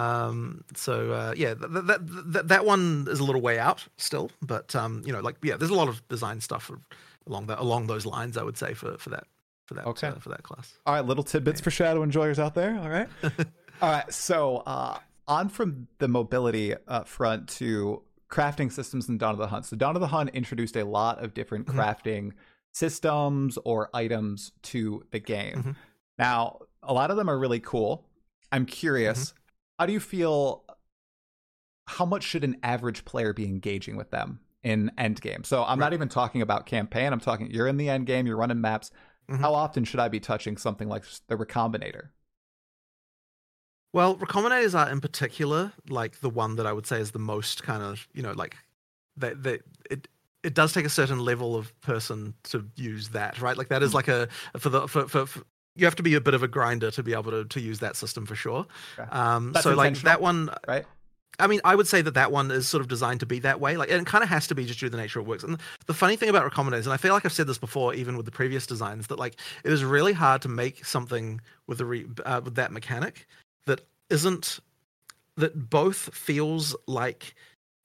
Yeah, that one is a little way out still, but there's a lot of design stuff along those lines, I would say for that class. All right, little tidbits for Shadow enjoyers out there. All right. All right, so on from the mobility front to crafting systems in Dawn of the Hunt. So Dawn of the Hunt introduced a lot of different crafting systems or items to the game. Now, a lot of them are really cool. I'm curious, how do you feel, how much should an average player be engaging with them in endgame? So I'm not even talking about campaign. I'm talking, you're in the endgame, you're running maps. How often should I be touching something like the Recombinator? Well, Recombinators are in particular like the one that I would say is the most kind of, like it does take a certain level of person to use that, right? Like that is like for you have to be a bit of a grinder to be able to use that system for sure. Okay. So like that one, right? I mean, I would say that one is sort of designed to be that way. Like, and it kind of has to be just due to the nature it works. And the funny thing about Recombinators, and I feel like I've said this before, even with the previous designs, that like it is really hard to make something with with that mechanic that both feels like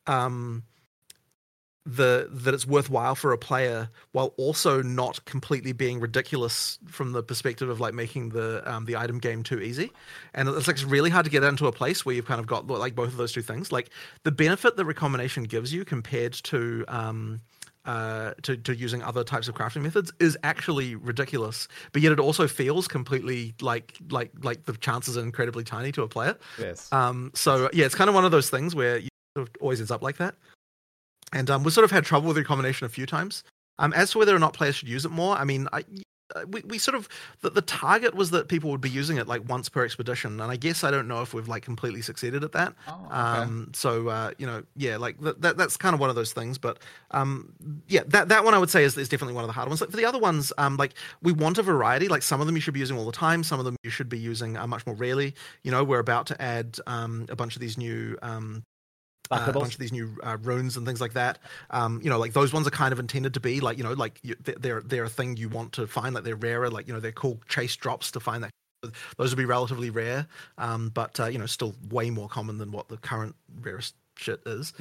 that it's worthwhile for a player while also not completely being ridiculous from the perspective of like making the item game too easy. And it's like it's really hard to get into a place where you've kind of got like both of those two things. Like the benefit that recombination gives you compared to using other types of crafting methods is actually ridiculous, but yet it also feels completely like the chances are incredibly tiny to a player. Yes. So yeah, it's kind of one of those things where you sort of always ends up like that. And we sort of had trouble with recombination a few times. As to whether or not players should use it more, I mean, we sort of the target was that people would be using it like once per expedition, and I guess I don't know if we've like completely succeeded at that. Oh, okay. Yeah, like that's kind of one of those things. But yeah, that one I would say is definitely one of the harder ones. Like for the other ones, like we want a variety. Like some of them you should be using all the time. Some of them you should be using much more rarely. We're about to add a bunch of these new. A bunch of these new runes and things like that. Like those ones are kind of intended to be like, they're a thing you want to find, like they're rarer, like, they're cool chase drops to find that. Those would be relatively rare, but still way more common than what the current rarest shit is.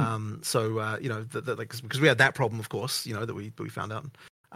Because we had that problem, of course, that we found out.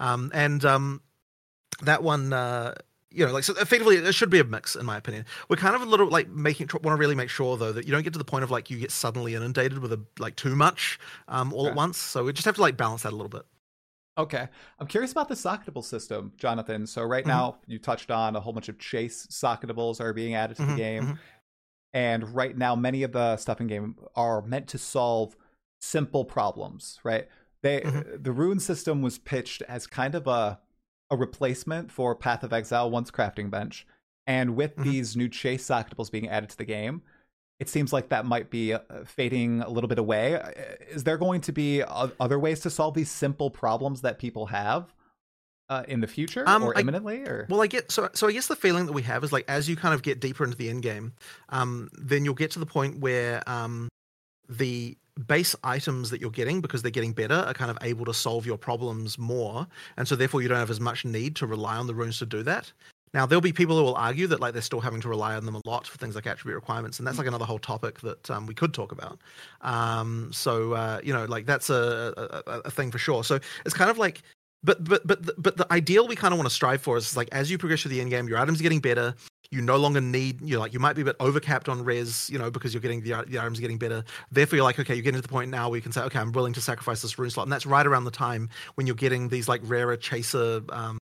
That one, so effectively it should be a mix, in my opinion. We're kind of a little like want to really make sure though that you don't get to the point of like you get suddenly inundated with too much all at once. So we just have to like balance that a little bit. Okay. I'm curious about the socketable system, Jonathan. So right now you touched on a whole bunch of chase socketables are being added to the game. And right now many of the stuff in game are meant to solve simple problems, right? The rune system was pitched as kind of a replacement for Path of Exile once crafting bench, and with these new chase socketables being added to the game, it seems like that might be fading a little bit away. Is there going to be other ways to solve these simple problems that people have in the future or I imminently, or Well, I get so I guess the feeling that we have is like as you kind of get deeper into the end game, then you'll get to the point where the base items that you're getting, because they're getting better, are kind of able to solve your problems more, and so therefore you don't have as much need to rely on the runes to do that. Now there'll be people who will argue that like they're still having to rely on them a lot for things like attribute requirements, and that's like another whole topic that we could talk about. You know, like that's a thing for sure. So it's kind of like. But the ideal we kind of want to strive for is like as you progress through the end game, your items are getting better. You no longer need, you know, like you might be a bit overcapped on res, you know, because you're getting the items are getting better. Therefore, you're like, okay, you're getting to the point now where you can say, okay, I'm willing to sacrifice this rune slot, and that's right around the time when you're getting these like rarer chaser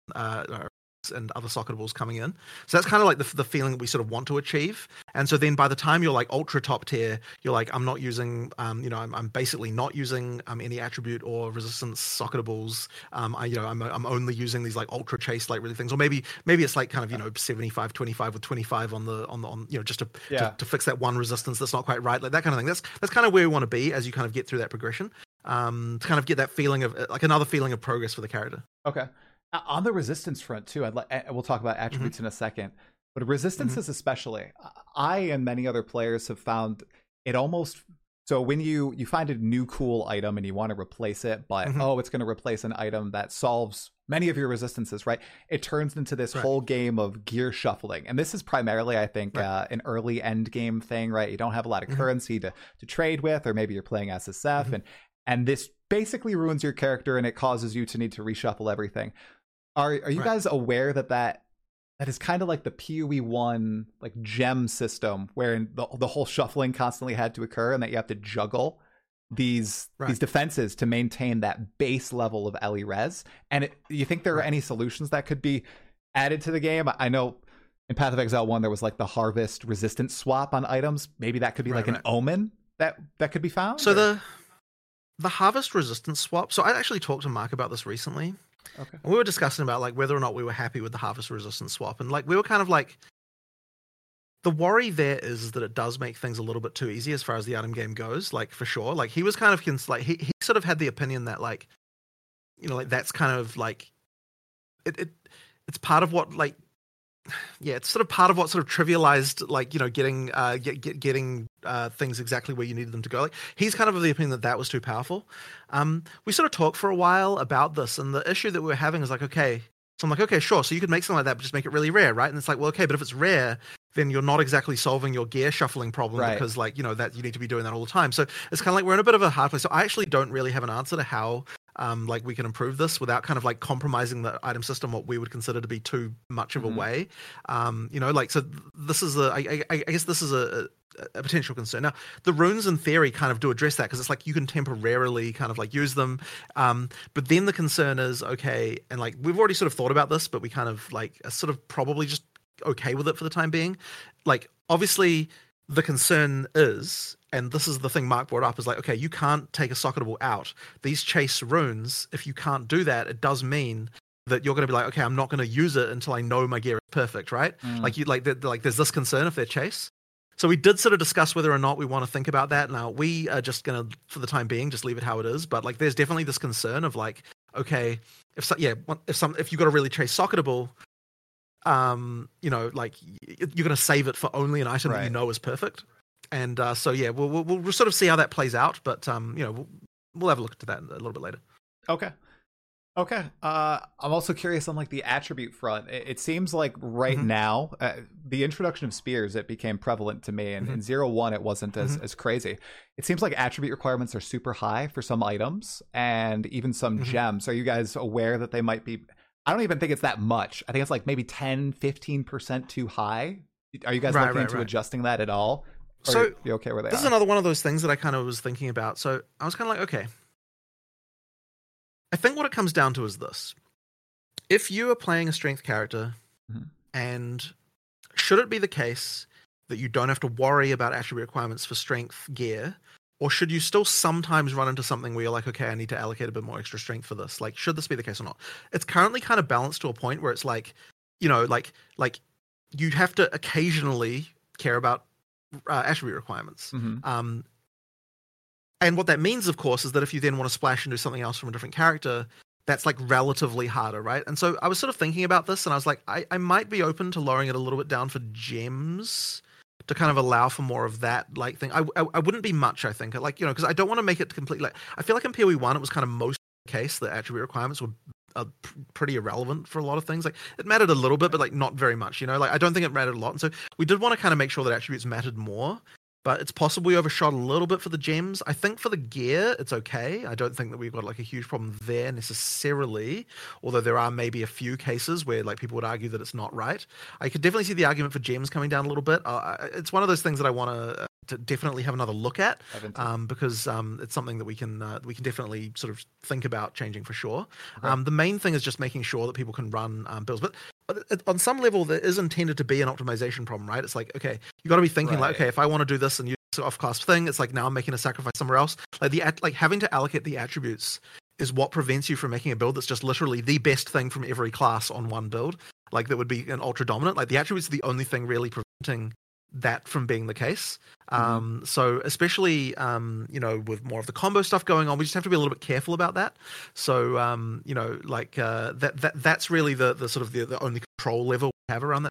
and other socketables coming in. So that's kind of like the feeling that we sort of want to achieve. And so then by the time you're like ultra top tier, you're like, I'm not using, you know, I'm basically not using any attribute or resistance socketables. I'm only using these like ultra chase like really things, or maybe it's like kind of, you know, 75, 25 with 25 on you know, just to fix that one resistance that's not quite right, like that kind of thing. That's kind of where we want to be as you kind of get through that progression, to kind of get that feeling of like another feeling of progress for the character. Okay. On the resistance front too, we'll talk about attributes in a second, but resistances especially, I and many other players have found it almost, so when you find a new cool item and you want to replace it, but it's going to replace an item that solves many of your resistances, right? It turns into this whole game of gear shuffling, and this is primarily, I think, an early end game thing, right? You don't have a lot of currency to trade with, or maybe you're playing SSF, and this basically ruins your character, and it causes you to need to reshuffle everything. Are you guys aware that is kind of like the PoE1 like gem system, where the whole shuffling constantly had to occur, and that you have to juggle these defenses to maintain that base level of LE res? And you think there are any solutions that could be added to the game? I know in Path of Exile 1 there was like the harvest resistance swap on items. Maybe that could be like an omen that could be found. So the harvest resistance swap. So I actually talked to Mark about this recently. Okay. We were discussing about like whether or not we were happy with the harvest resistance swap, and like we were kind of like, the worry there is that it does make things a little bit too easy as far as the item game goes, like for sure. Like he was kind of like he sort of had the opinion that like, you know, like that's kind of like it's part of what like, yeah, it's sort of part of what sort of trivialized like, you know, getting things exactly where you needed them to go. Like he's kind of the opinion that was too powerful. We sort of talked for a while about this, and the issue that we were having is like, okay, so I'm like, okay, sure, so you could make something like that, but just make it really rare, right? And it's like, well, okay, but if it's rare, then you're not exactly solving your gear shuffling problem, because like, you know, that you need to be doing that all the time. So it's kind of like we're in a bit of a hard place. So I actually don't really have an answer to how like we can improve this without kind of like compromising the item system, what we would consider to be too much of a way. You know, like, so this is I guess this is a potential concern. Now, the runes in theory kind of do address that, because it's like you can temporarily kind of like use them. But then the concern is, okay, and like we've already sort of thought about this, but we kind of like are sort of probably just okay with it for the time being. Like, obviously, the concern is, and this is the thing Mark brought up, is like, okay, you can't take a socketable out. These chase runes, if you can't do that, it does mean that you're going to be like, okay, I'm not going to use it until I know my gear is perfect, right? Like there's this concern if they're chase. So we did sort of discuss whether or not we want to think about that. Now we are just going to, for the time being, just leave it how it is. But like, there's definitely this concern of like, okay, if you've got to really chase socketable, you know, like you're going to save it for only an item that you know is perfect. And so yeah, we'll sort of see how that plays out. But you know, we'll have a look at that a little bit later. Okay. I'm also curious on like the attribute front. It seems like now, the introduction of spears, it became prevalent to me, and in 0-1 it wasn't as crazy. It seems like attribute requirements are super high for some items and even some gems. Are you guys aware that they might be? I don't even think it's that much. I think it's like maybe 10-15% too high. Are you guys looking into adjusting that at all? Or so you okay where they are? This is another one of those things that I kind of was thinking about. So I was kind of like, okay, I think what it comes down to is this. If you are playing a strength character, and should it be the case that you don't have to worry about attribute requirements for strength gear, or should you still sometimes run into something where you're like, okay, I need to allocate a bit more extra strength for this? Like, should this be the case or not? It's currently kind of balanced to a point where it's like, you know, like you have to occasionally care about attribute requirements. And what that means, of course, is that if you then want to splash and do something else from a different character, that's like relatively harder, right? And so I was sort of thinking about this, and I was like, I might be open to lowering it a little bit down for gems to kind of allow for more of that like thing. I wouldn't be much, I think, like, you know, because I don't want to make it completely. Like, I feel like in PoE1 it was kind of most the case that attribute requirements were pretty irrelevant for a lot of things. Like, it mattered a little bit, but like not very much, you know. Like, I don't think it mattered a lot, and so we did want to kind of make sure that attributes mattered more. But it's possible we overshot a little bit for the gems. I think for the gear, it's okay. I don't think that we've got like a huge problem there necessarily, although there are maybe a few cases where like people would argue that it's not right. I could definitely see the argument for gems coming down a little bit. It's one of those things that I want to definitely have another look at, because it's something that we can definitely sort of think about changing for sure. Okay. The main thing is just making sure that people can run builds. But on some level, there is intended to be an optimization problem, right? It's like, okay, you got to be thinking like, okay, if I want to do this and use an off-class thing, it's like now I'm making a sacrifice somewhere else. Like having to allocate the attributes is what prevents you from making a build that's just literally the best thing from every class on one build. Like that would be an ultra dominant. Like the attributes are the only thing really preventing that from being the case. So especially you know, with more of the combo stuff going on, we just have to be a little bit careful about that. So you know, like that's really the sort of the only control level we have around that.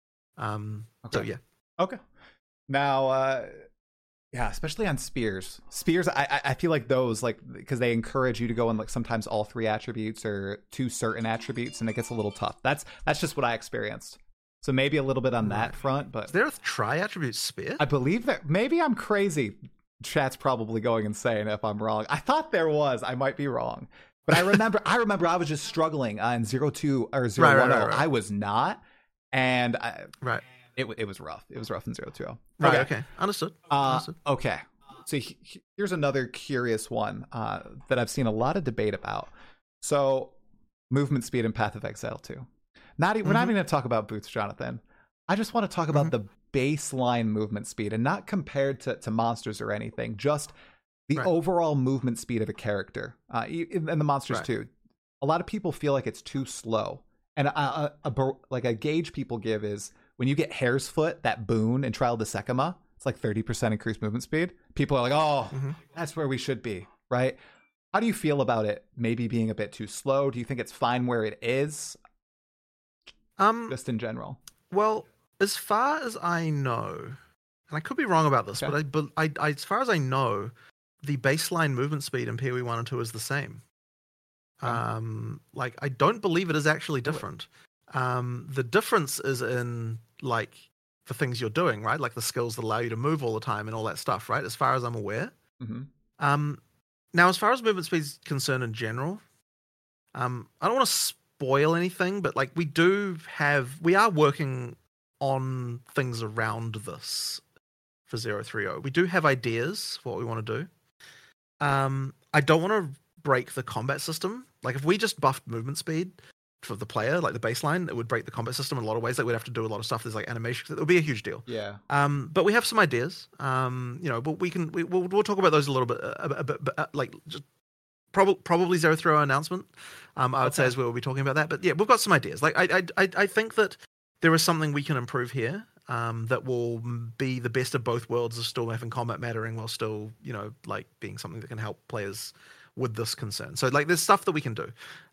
So yeah. Okay. Now yeah, especially on spears. I feel like those, like, because they encourage you to go in like sometimes all 3 attributes or 2 certain attributes, and it gets a little tough. That's just what I experienced. So maybe a little bit on that front, but... Is there a tri-attribute spear? I believe that... Maybe I'm crazy. Chat's probably going insane if I'm wrong. I thought there was. I might be wrong. But I remember I was just struggling on 0-2 or 0-1. Right. I was not. And it was rough. It was rough in 0-2. Right, okay. Understood. Okay. So here's another curious one that I've seen a lot of debate about. So movement speed in Path of Exile 2. We're not even going to talk about boots, Jonathan. I just want to talk about the baseline movement speed, and not compared to monsters or anything, just the overall movement speed of a character. And the monsters too. A lot of people feel like it's too slow. And like a gauge people give is when you get Hare's Foot, that boon in Trial of the Sekima, it's like 30% increased movement speed. People are like, oh, that's where we should be, right? How do you feel about it maybe being a bit too slow? Do you think it's fine where it is? Just in general. Well, as far as I know, and I could be wrong about this, but I as far as I know, the baseline movement speed in PoE 1 and 2 is the same. Like, I don't believe it is actually different. The difference is in like the things you're doing, right? Like the skills that allow you to move all the time and all that stuff, right? As far as I'm aware. Now, as far as movement speed is concerned in general, I don't want to spoil anything, but like we are working on things around this for 030. We do have ideas for what we want to do. I don't want to break the combat system. Like, if we just buffed movement speed for the player, like the baseline, it would break the combat system in a lot of ways. Like, we'd have to do a lot of stuff. There's like animations. It would be a huge deal. Yeah. But we have some ideas. You know, but we'll talk about those a little bit. Like, just probably 030 announcement. I would say as well, we'll be talking about that. But yeah, we've got some ideas. Like, I think that there is something we can improve here. That will be the best of both worlds of still having combat mattering while still, you know, like being something that can help players with this concern. So like, there's stuff that we can do.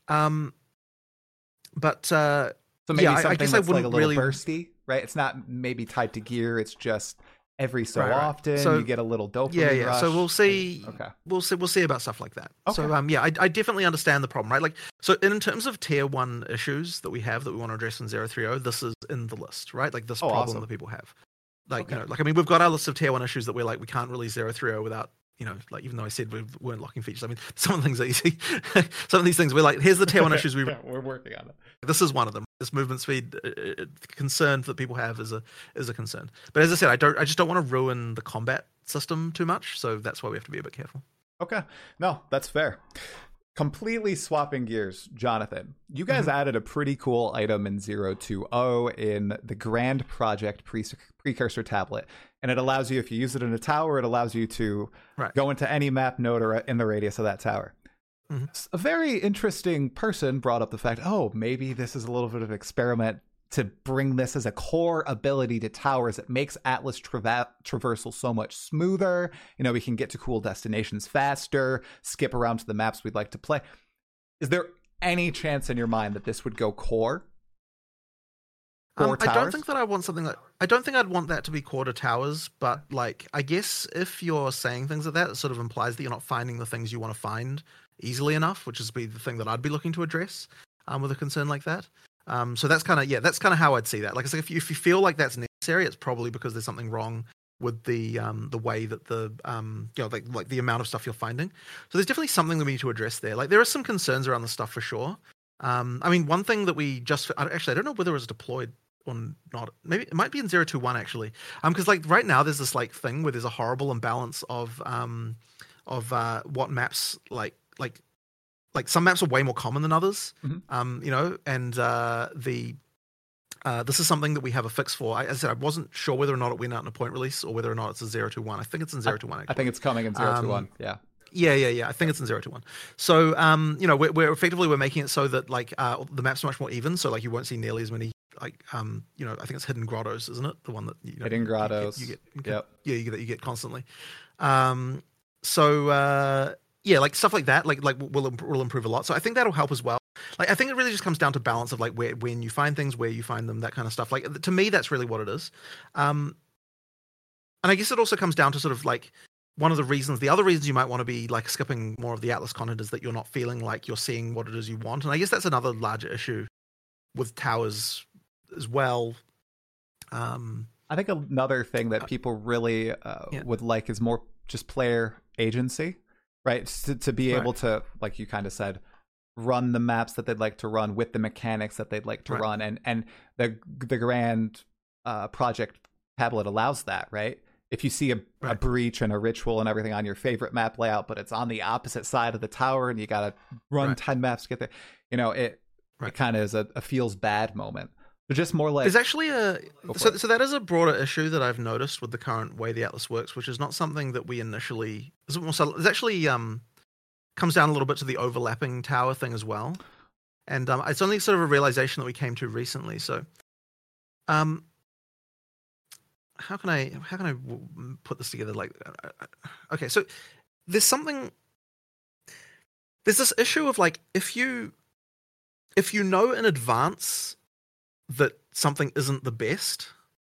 But so maybe something that's like a little really bursty, right? It's not maybe tied to gear. It's just every so often you get a little dopamine rush. So we'll see. We'll see about stuff like that. So I definitely understand the problem, right? Like, so in terms of tier 1 issues that we have that we want to address in 030, this is in the list, right? Like this problem that people have. Like, you know, like, I mean, we've got our list of tier 1 issues that we're like, we can't release 030 without, you know, like, even though I said we weren't locking features. I mean, some of the things that you see, some of these things we're like, here's the tier 1 issues we're working on it. This is one of them. This movement speed concern that people have is a concern. But as I said, I just don't want to ruin the combat system too much. So that's why we have to be a bit careful. Okay. No, that's fair. Completely swapping gears, Jonathan. You guys added a pretty cool item in 020 in the Grand Project Precursor tablet. And it allows you, if you use it in a tower, it allows you to go into any map node or in the radius of that tower. A very interesting person brought up the fact, maybe this is a little bit of an experiment to bring this as a core ability to towers. It makes Atlas traversal so much smoother. You know, we can get to cool destinations faster, skip around to the maps we'd like to play. Is there any chance in your mind that this would go core? I don't think that I want something like. I don't think I'd want that to be core to towers, but like I guess if you're saying things like that, it sort of implies that you're not finding the things you want to find easily enough, which is the thing that I'd be looking to address with a concern like that. So that's kind of how I'd see that. Like, it's like if you feel like that's necessary, it's probably because there's something wrong with the way that the like the amount of stuff you're finding. So there's definitely something that we need to address there. Like there are some concerns around the stuff for sure. I mean, one thing that we just actually I don't know whether it was deployed or not. Maybe it might be in 021 actually. Because like right now there's this like thing where there's a horrible imbalance of what maps like some maps are way more common than others. Mm-hmm. And this is something that we have a fix for. As I said, I wasn't sure whether or not it went out in a point release or whether or not it's a 021. I think it's in 021 actually. I think it's coming in 021. Yeah. Yeah. I think it's in 021. So, we're effectively making it so that like the maps are much more even. So like you won't see nearly as many like I think it's hidden grottos, isn't it? The one that hidden grottos. You get yep. Yeah, you get constantly. Like stuff like that, like will improve a lot. So I think that'll help as well. Like I think it really just comes down to balance of like when you find things, where you find them, that kind of stuff. Like to me, that's really what it is. And I guess it also comes down to sort of like the other reasons you might want to be like skipping more of the Atlas content is that you're not feeling like you're seeing what it is you want. And I guess that's another larger issue with towers as well. I think another thing that people really would like is more just player agency, right? To be able to, like you kind of said, run the maps that they'd like to run with the mechanics that they'd like to run, and the grand project tablet allows that, right? If you see a breach and a ritual and everything on your favorite map layout, but it's on the opposite side of the tower and you got to run 10 maps to get there, it kind of is a feels bad moment. But just more like... There's actually so that is a broader issue that I've noticed with the current way the Atlas works, which is not something that we initially... It's actually comes down a little bit to the overlapping tower thing as well. And it's only sort of a realization that we came to recently. So how can I put this together? Like, okay, so there's this issue of like, if you know in advance that something isn't the best,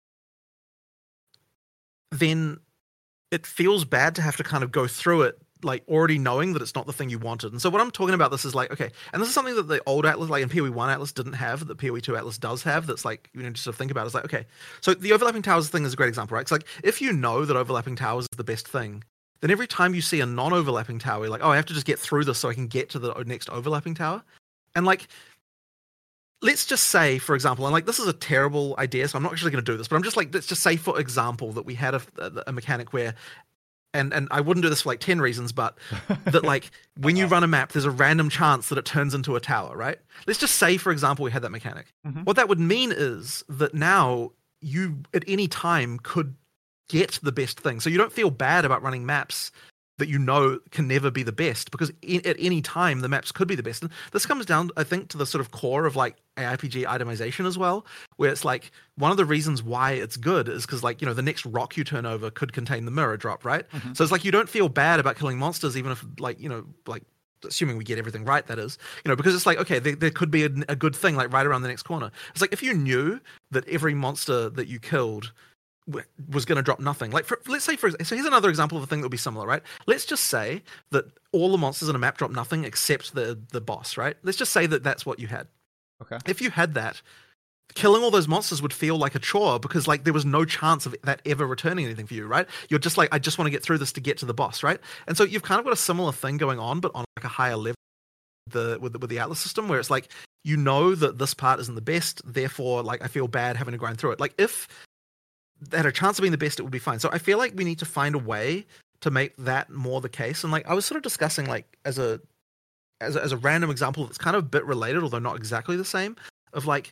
then it feels bad to have to kind of go through it like already knowing that it's not the thing you wanted. And so what I'm talking about this is like, okay, and this is something that the old Atlas, like in PoE 1 Atlas didn't have, that PoE 2 Atlas does have, that's like, just sort of think about it. It's like, okay, so the overlapping towers thing is a great example, right? It's like, if you know that overlapping towers is the best thing, then every time you see a non-overlapping tower, you're like, oh, I have to just get through this so I can get to the next overlapping tower. And like, let's just say, for example, and like this is a terrible idea, so I'm not actually going to do this, but I'm just like, let's just say, for example, that we had a mechanic where, and I wouldn't do this for like 10 reasons, but that like when you run a map, there's a random chance that it turns into a tower, right? Let's just say, for example, we had that mechanic. Mm-hmm. What that would mean is that now you at any time could get the best thing. So you don't feel bad about running maps that you know can never be the best, because at any time the maps could be the best. And this comes down, I think, to the sort of core of like AIPG itemization as well, where it's like one of the reasons why it's good is because like, the next rock you turn over could contain the mirror drop, right? Mm-hmm. So it's like you don't feel bad about killing monsters, even if like, like assuming we get everything right, that is, because it's like, okay, there could be a good thing like right around the next corner. It's like if you knew that every monster that you killed was going to drop nothing. Like, let's say, so here's another example of a thing that would be similar, right? Let's just say that all the monsters in a map drop nothing except the boss, right? Let's just say that that's what you had. Okay. If you had that, killing all those monsters would feel like a chore, because like there was no chance of that ever returning anything for you, right? You're just like, I just want to get through this to get to the boss, right? And so you've kind of got a similar thing going on, but on like a higher level with the Atlas system, where it's like, that this part isn't the best, therefore like I feel bad having to grind through it. Like if they had a chance of being the best, it would be fine. So I feel like we need to find a way to make that more the case. And like I was sort of discussing like as a random example that's kind of a bit related, although not exactly the same, of like,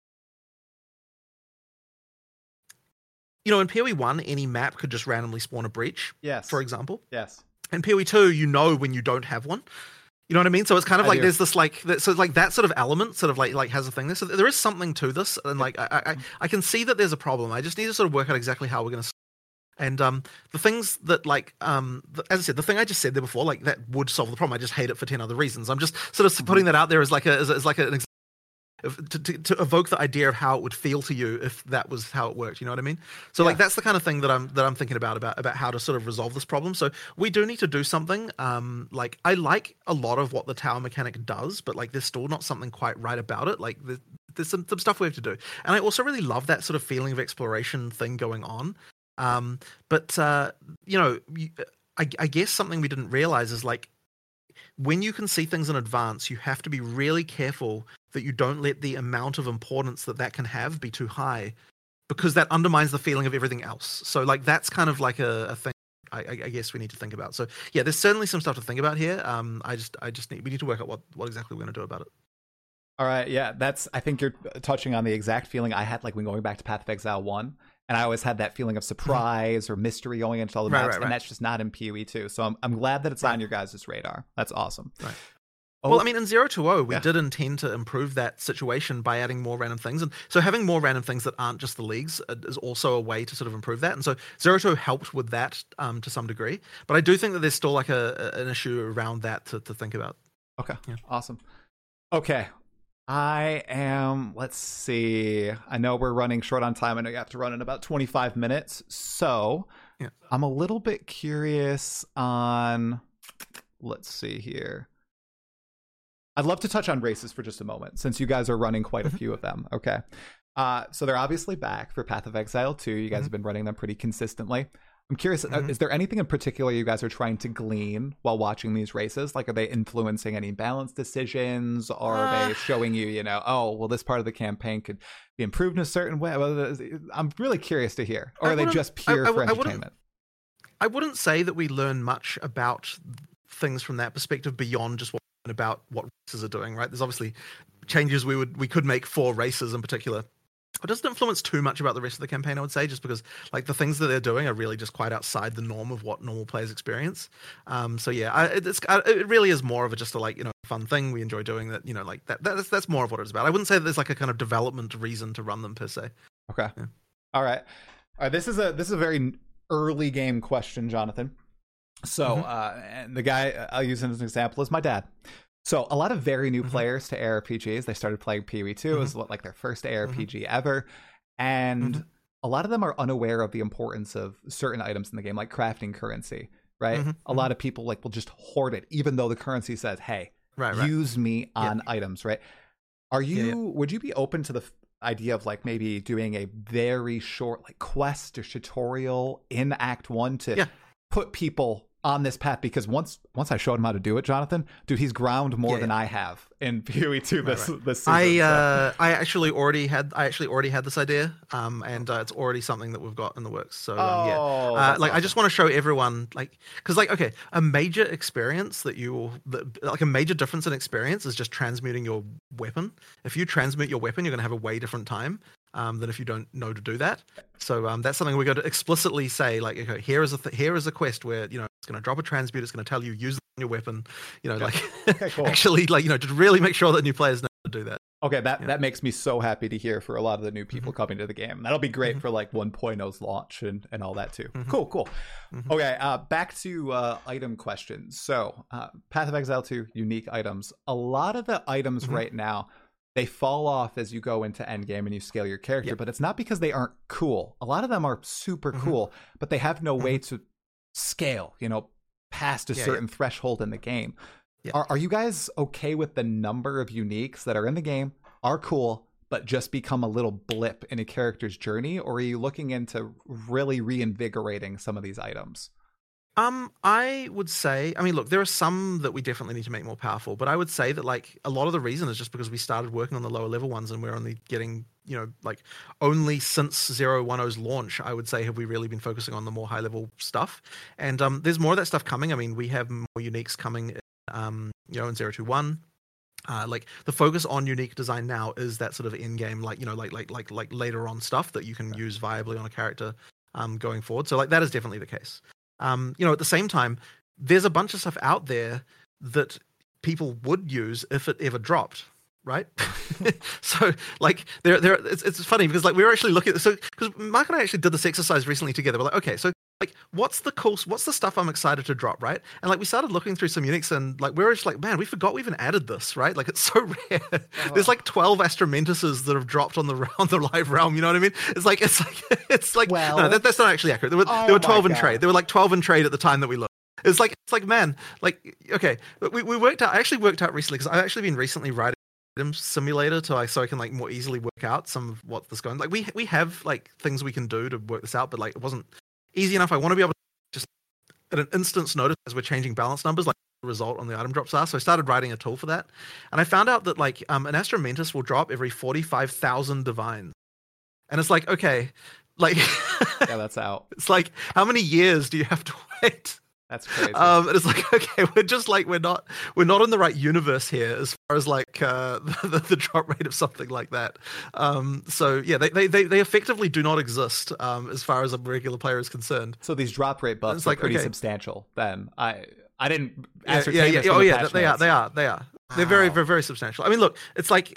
in PoE 1, any map could just randomly spawn a breach. Yes. For example. Yes. In PoE 2, when you don't have one. You know what I mean? So it's kind of like there's this like, so like that sort of element sort of like has a thing there. So there is something to this, and like I can see that there's a problem. I just need to sort of work out exactly how we're going to And the things that as I said, the thing I just said there before, like that would solve the problem. I just hate it for 10 other reasons. I'm just sort of putting that out there as like an to evoke the idea of how it would feel to you if that was how it worked. You know what I mean? So like that's the kind of thing that I'm thinking about how to sort of resolve this problem. So we do need to do something. Like I like a lot of what the tower mechanic does, but like there's still not something quite right about it. Like there's some stuff we have to do, and I also really love that sort of feeling of exploration thing going on. But you know, I guess something we didn't realize is like when you can see things in advance, you have to be really careful that you don't let the amount of importance that can have be too high, because that undermines the feeling of everything else. So like that's kind of like a thing I guess we need to think about. So yeah, there's certainly some stuff to think about here. We need to work out what exactly we're going to do about it. All right, yeah, I think you're touching on the exact feeling I had like when going back to Path of Exile 1. And I always had that feeling of surprise or mystery going into all the maps, and that's just not in PoE 2. So I'm glad that it's on your guys' radar. That's awesome. Right. Well, I mean, in 020, we did intend to improve that situation by adding more random things. And so having more random things that aren't just the leagues is also a way to sort of improve that. And so 020 helped with that to some degree. But I do think that there's still like an issue around that to think about. Okay, awesome. Okay. Let's see. I know we're running short on time. I know you have to run in about 25 minutes. So I'm a little bit curious on, let's see here. I'd love to touch on races for just a moment, since you guys are running quite a few of them. Okay. So they're obviously back for Path of Exile 2. You guys have been running them pretty consistently. I'm curious, is there anything in particular you guys are trying to glean while watching these races? Like, are they influencing any balance decisions, or are they showing you, oh, well, this part of the campaign could be improved in a certain way? I'm really curious to hear. Or are they just pure for entertainment? I wouldn't say that we learn much about things from that perspective beyond just about what races are doing, right? There's obviously changes we could make for races in particular. It doesn't influence too much about the rest of the campaign, I would say, just because like the things that they're doing are really just quite outside the norm of what normal players experience. So yeah, it really is more of just a fun thing we enjoy doing. That like that's more of what it's about. I wouldn't say that there's like a kind of development reason to run them per se. Okay. Yeah. All right. This is a very early game question, Jonathan. So and the guy I'll use as an example is my dad. So a lot of very new players to ARPGs, they started playing PoE 2. It was like their first ARPG ever. And a lot of them are unaware of the importance of certain items in the game, like crafting currency, right? A lot of people will just hoard it, even though the currency says, hey, use me on items, right? Would you be open to the idea of like maybe doing a very short like quest or tutorial in Act 1 to put people on this path? Because once I showed him how to do it, Jonathan, dude, he's ground more than I have in PoE 2 this season. I actually already had this idea, and it's already something that we've got in the works. So awesome. I just want to show everyone, because a major experience a major difference in experience is just transmuting your weapon. If you transmute your weapon, you're going to have a way different time than if you don't know to do that. So that's something we're going to explicitly say, like, okay, here is a quest where it's going to drop a transmute, it's going to tell you use it on your weapon, cool. Actually, to really make sure that new players know how to do that. Okay, that makes me so happy to hear for a lot of the new people coming to the game. That'll be great for like 1.0's launch and all that too. Cool. Okay, back to item questions. So Path of Exile 2, unique items. A lot of the items right now, they fall off as you go into endgame and you scale your character, but it's not because they aren't cool. A lot of them are super cool, but they have no way to scale, past a certain threshold in the game. Are you guys okay with the number of uniques that are in the game, are cool, but just become a little blip in a character's journey? Or are you looking into really reinvigorating some of these items? I would say, look, there are some that we definitely need to make more powerful, but I would say that like a lot of the reason is just because we started working on the lower level ones and we're only getting, only since 010's launch, I would say, have we really been focusing on the more high level stuff. And there's more of that stuff coming. We have more uniques coming, in 021. Like the focus on unique design now is that sort of in-game, like later on stuff that you can use viably on a character going forward. So like that is definitely the case. At the same time, there's a bunch of stuff out there that people would use if it ever dropped, right? So like it's funny because like we were actually looking at because Mark and I actually did this exercise recently together. We're like, okay, so like what's the stuff I'm excited to drop, right? And like we started looking through some uniques, and like we were just like, man, we forgot we even added this, right? Like it's so rare. There's like 12 Astromentases that have dropped on the live realm. You know what I mean? It's like Well, no, that's not actually accurate. There were 12 in trade. There were like 12 in trade at the time that we looked. It's like man, like okay, we worked out. I actually worked out recently because I've actually been recently writing item simulator so I can like more easily work out some of what this going. Like we have like things we can do to work this out, but like it wasn't easy enough. I want to be able to just at an instant's notice as we're changing balance numbers, like the result on the item drops are. So I started writing a tool for that, and I found out that like an Astromentus will drop every 45,000 divines, and it's like okay, like yeah, that's out. It's like how many years do you have to wait? That's crazy. And it's like, okay, we're not in the right universe here as far as like the drop rate of something like that. So yeah, they effectively do not exist as far as a regular player is concerned. So these drop rate buffs are pretty substantial. Then I didn't ascertain this. They are. They're very, very, very substantial. I mean, look, it's like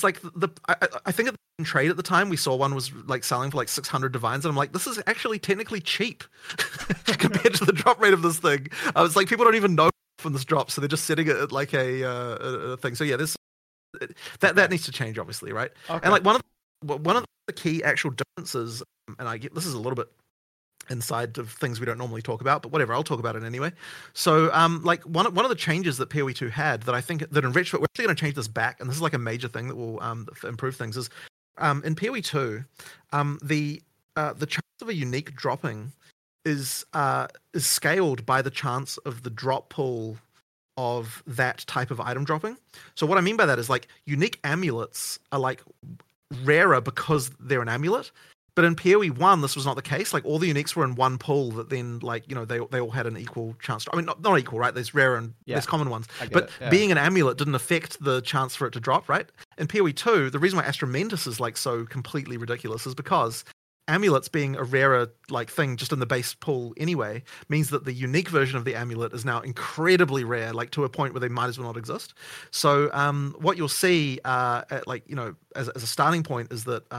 I think at the trade at the time we saw one was like selling for like 600 divines, and I'm like, this is actually technically cheap compared to the drop rate of this thing. It's like people don't even know from this drop, so they're just sitting at like a thing. So yeah, that needs to change, obviously, right? Okay. And like one of the key actual differences, and I get this is a little bit inside of things we don't normally talk about, but whatever, I'll talk about it anyway. So like one of the changes that PoE 2 had that I think that enriched, but we're actually going to change this back, and this is like a major thing that will improve things, is in PoE 2 the chance of a unique dropping is scaled by the chance of the drop pool of that type of item dropping. So what I mean by that is like unique amulets are like rarer because they're an amulet. But in PoE 1, this was not the case. Like all the uniques were in one pool that then, like, you know, they all had an equal chance. I mean, not equal, right? There's rare and there's common ones. But being an amulet didn't affect the chance for it to drop, right? In PoE 2, the reason why Astromentus is like so completely ridiculous is because amulets being a rarer like thing just in the base pool anyway means that the unique version of the amulet is now incredibly rare, like to a point where they might as well not exist. So what you'll see at like, you know, as a starting point is that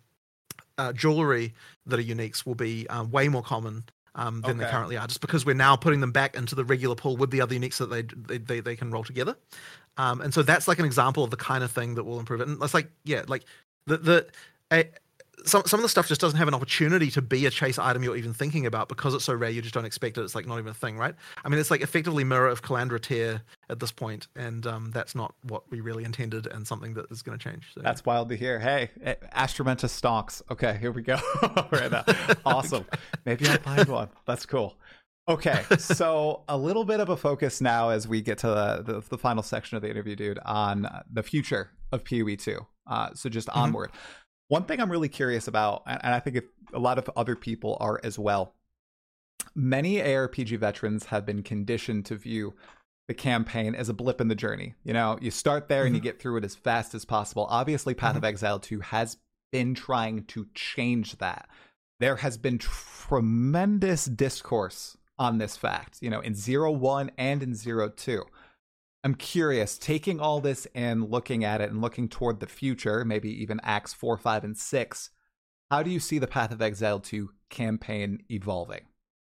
jewelry that are uniques will be way more common than they currently are, just because we're now putting them back into the regular pool with the other uniques that they can roll together. And so that's like an example of the kind of thing that will improve it. And it's like, yeah, like some of the stuff just doesn't have an opportunity to be a chase item you're even thinking about because it's so rare. You just don't expect it. It's like not even a thing, right? I mean, it's like effectively Mirror of Calandra Tear at this point, and that's not what we really intended, and something that is going to change. So, that's wild to hear. Hey, Astromentus stonks. Okay, here we go. Right now. Awesome. Maybe I'll find one. That's cool. Okay, so a little bit of a focus now as we get to the final section of the interview, dude, on the future of PoE 2. So just onward. One thing I'm really curious about, and I think if a lot of other people are as well, many ARPG veterans have been conditioned to view the campaign as a blip in the journey. You know, you start there and you get through it as fast as possible. Obviously, Path of Exile 2 has been trying to change that. There has been tremendous discourse on this fact, you know, in 0.1 and in 0.2. I'm curious, taking all this and looking at it and looking toward the future, maybe even Acts 4, 5, and 6, how do you see the Path of Exile 2 campaign evolving?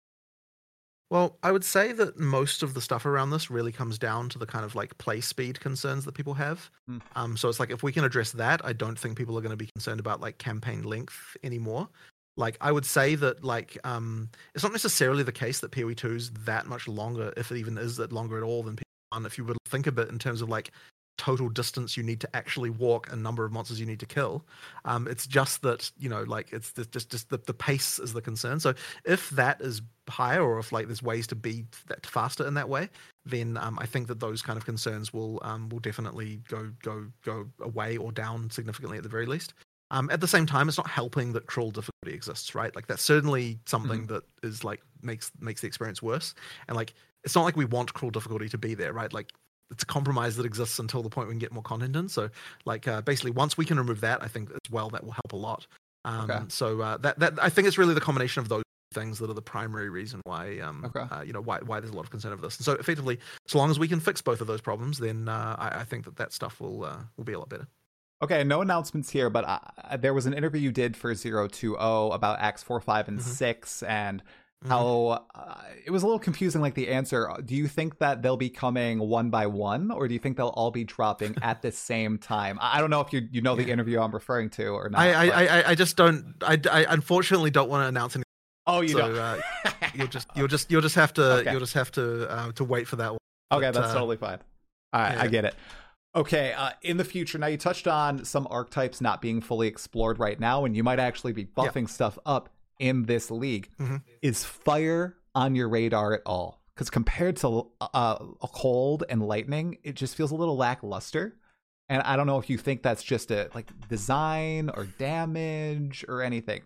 Well, I would say that most of the stuff around this really comes down to the kind of like play speed concerns that people have. So it's like if we can address that, I don't think people are going to be concerned about like campaign length anymore. Like I would say that like it's not necessarily the case that PoE 2 is that much longer, if it even is that longer at all than PoE 1, if you would think of it in terms of like total distance you need to actually walk and number of monsters you need to kill. It's just that, you know, like it's just the pace is the concern. So if that is higher, or if like there's ways to be that faster in that way, then I think that those kind of concerns will definitely go away or down significantly at the very least. At the same time, it's not helping that cruel difficulty exists, right? Like that's certainly something that is like makes the experience worse. And like it's not like we want cruel difficulty to be there, right? Like it's a compromise that exists until the point we can get more content in. So like basically once we can remove that, I think as well that will help a lot. So that I think it's really the combination of those things that are the primary reason why you know why there's a lot of concern over this. And so effectively, so long as we can fix both of those problems, then I think that stuff will be a lot better. Okay, no announcements here, but there was an interview you did for 020 about Acts 4, 5, and 6, and how it was a little confusing, like the answer. Do you think that they'll be coming one by one, or do you think they'll all be dropping at the same time? I don't know if you know the interview I'm referring to or not. I just don't. I unfortunately don't want to announce anything. Oh, you don't. You'll just have to to wait for that one. Okay, that's totally fine. All right, I get it. Okay, in the future, now you touched on some archetypes not being fully explored right now, and you might actually be buffing stuff up in this league. Is fire on your radar at all? Because compared to a cold and lightning, it just feels a little lackluster. And I don't know if you think that's just a like design or damage or anything.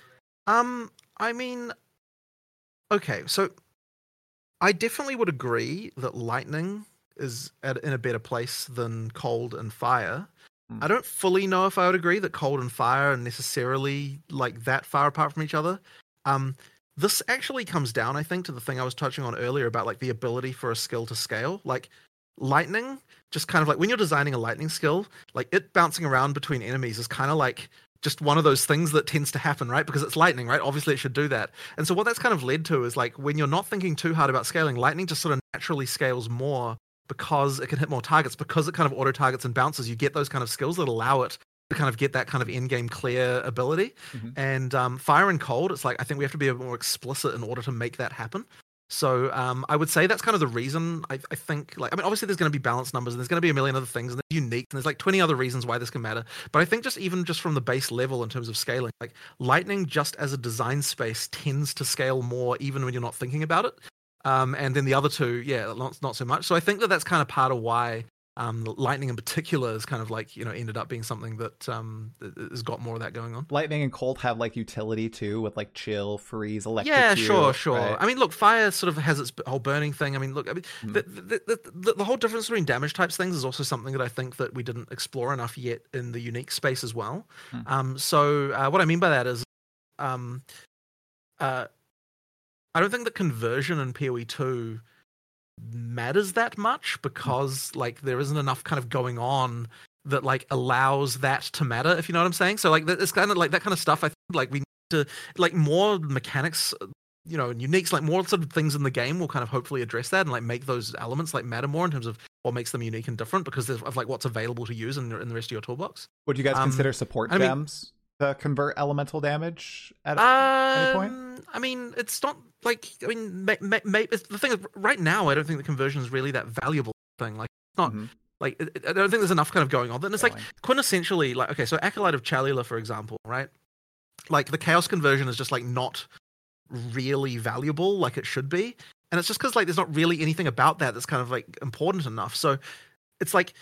I mean, okay, so I definitely would agree that lightning is in a better place than cold and fire. I don't fully know if I would agree that cold and fire are necessarily like that far apart from each other. This actually comes down, I think, to the thing I was touching on earlier about like the ability for a skill to scale. Like lightning, just kind of like when you're designing a lightning skill, like it bouncing around between enemies is kind of like just one of those things that tends to happen, right? Because it's lightning, right? Obviously it should do that. And so what that's kind of led to is like when you're not thinking too hard about scaling, lightning just sort of naturally scales more because it can hit more targets, because it kind of auto targets and bounces. You get those kind of skills that allow it to kind of get that kind of in-game clear ability. And fire and cold, it's like I think we have to be a bit more explicit in order to make that happen. So I would say that's kind of the reason. I think, like, I mean, obviously there's going to be balanced numbers and there's going to be a million other things and they're unique and there's like 20 other reasons why this can matter. But I think just from the base level in terms of scaling, like lightning just as a design space tends to scale more even when you're not thinking about it. And then the other two, not so much. So I think that's kind of part of why lightning in particular is kind of like, ended up being something that has got more of that going on. Lightning and cold have like utility too, with like chill, freeze, electrocute. Yeah, sure. Right? I mean, look, fire sort of has its whole burning thing. I mean, look, the whole difference between damage types things is also something that I think that we didn't explore enough yet in the unique space as well. So what I mean by that is, I don't think that conversion in PoE 2 matters that much because like there isn't enough kind of going on that like allows that to matter, if you know what I'm saying. So like it's kind of like that kind of stuff. I think like we need to like more mechanics, and uniques, like more sort of things in the game will kind of hopefully address that and like make those elements like matter more in terms of what makes them unique and different because of like what's available to use in the rest of your toolbox. Would you guys consider support gems to convert elemental damage at any point? I mean, it's not like, I mean, the thing is, right now, I don't think the conversion is really that valuable thing. Like, it's not, like, I don't think there's enough kind of going on. And it's like, quintessentially, like, okay, so Acolyte of Chalula, for example, right? Like, the Chaos conversion is just, like, not really valuable like it should be. And it's just because, like, there's not really anything about that that's kind of, like, important enough. So, it's like,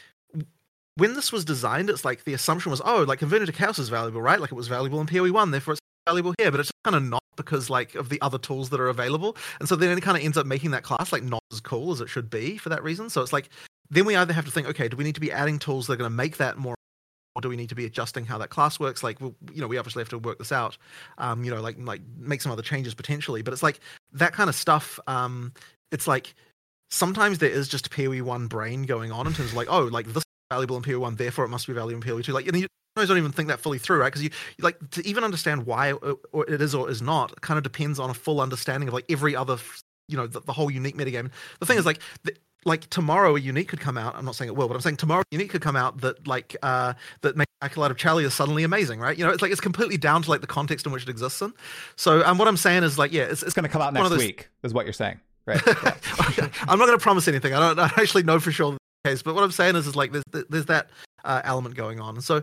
when this was designed, it's like the assumption was, oh, like converting to chaos is valuable, right? Like it was valuable in PoE 1, therefore it's valuable here, but it's just kind of not because like of the other tools that are available. And so then it kind of ends up making that class like not as cool as it should be for that reason. So it's like, then we either have to think, okay, do we need to be adding tools that are going to make that more, or do we need to be adjusting how that class works? Like, we obviously have to work this out, like make some other changes potentially, but it's like that kind of stuff. It's like, sometimes there is just PoE 1 brain going on in terms of like, oh, like this valuable in PoE 1, therefore it must be valuable in PoE 2. Like, you don't even think that fully through, right? Because you like to even understand why or it is or is not kind of depends on a full understanding of like every other, the whole unique metagame. The thing is like tomorrow a unique could come out. I'm not saying it will, but I'm saying tomorrow a unique could come out that like that makes Acolyte of Challia suddenly amazing, right? It's like it's completely down to like the context in which it exists in. So what I'm saying is like, it's going to come out next week, is what you're saying, right? Yeah. I'm not going to promise anything. I don't actually know for sure. Case, but what I'm saying is like there's that element going on, and so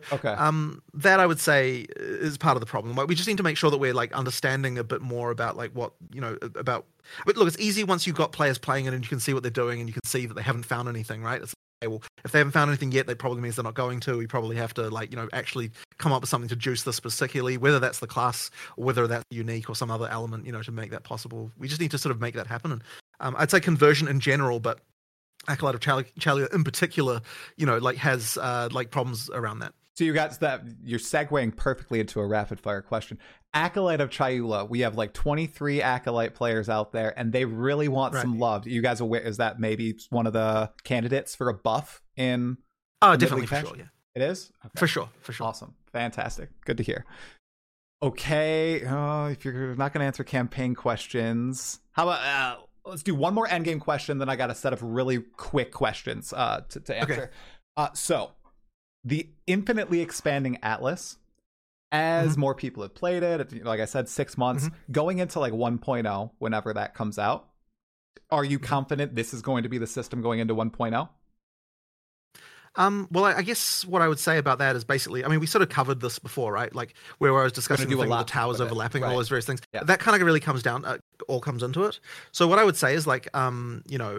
that I would say is part of the problem. Like we just need to make sure that we're like understanding a bit more about like what about. But look, it's easy once you've got players playing it and you can see what they're doing and you can see that they haven't found anything, right? It's like, okay, well, if they haven't found anything yet, that probably means they're not going to. We probably have to like actually come up with something to juice this particularly, whether that's the class or whether that's unique or some other element, to make that possible. We just need to sort of make that happen. And I'd say conversion in general, but Acolyte of Challia in particular, like has like problems around that. So you got that. You're segueing perfectly into a rapid fire question. Acolyte of Chalula, we have like 23 Acolyte players out there, and they really want some love. You guys aware? Is that maybe one of the candidates for a buff in? Definitely, for sure. Yeah, it is for sure. Awesome, fantastic, good to hear. Okay, if you're not going to answer campaign questions, how about let's do one more endgame question, then I got a set of really quick questions to answer. So, the infinitely expanding Atlas, as more people have played it, like I said, 6 months, going into like 1.0, whenever that comes out, are you confident this is going to be the system going into 1.0? Well, I guess what I would say about that is basically, I mean, we sort of covered this before, right? Like where I was discussing the thing with the towers overlapping, all those various things. Yeah. That kind of really comes down, all comes into it. So what I would say is like, you know,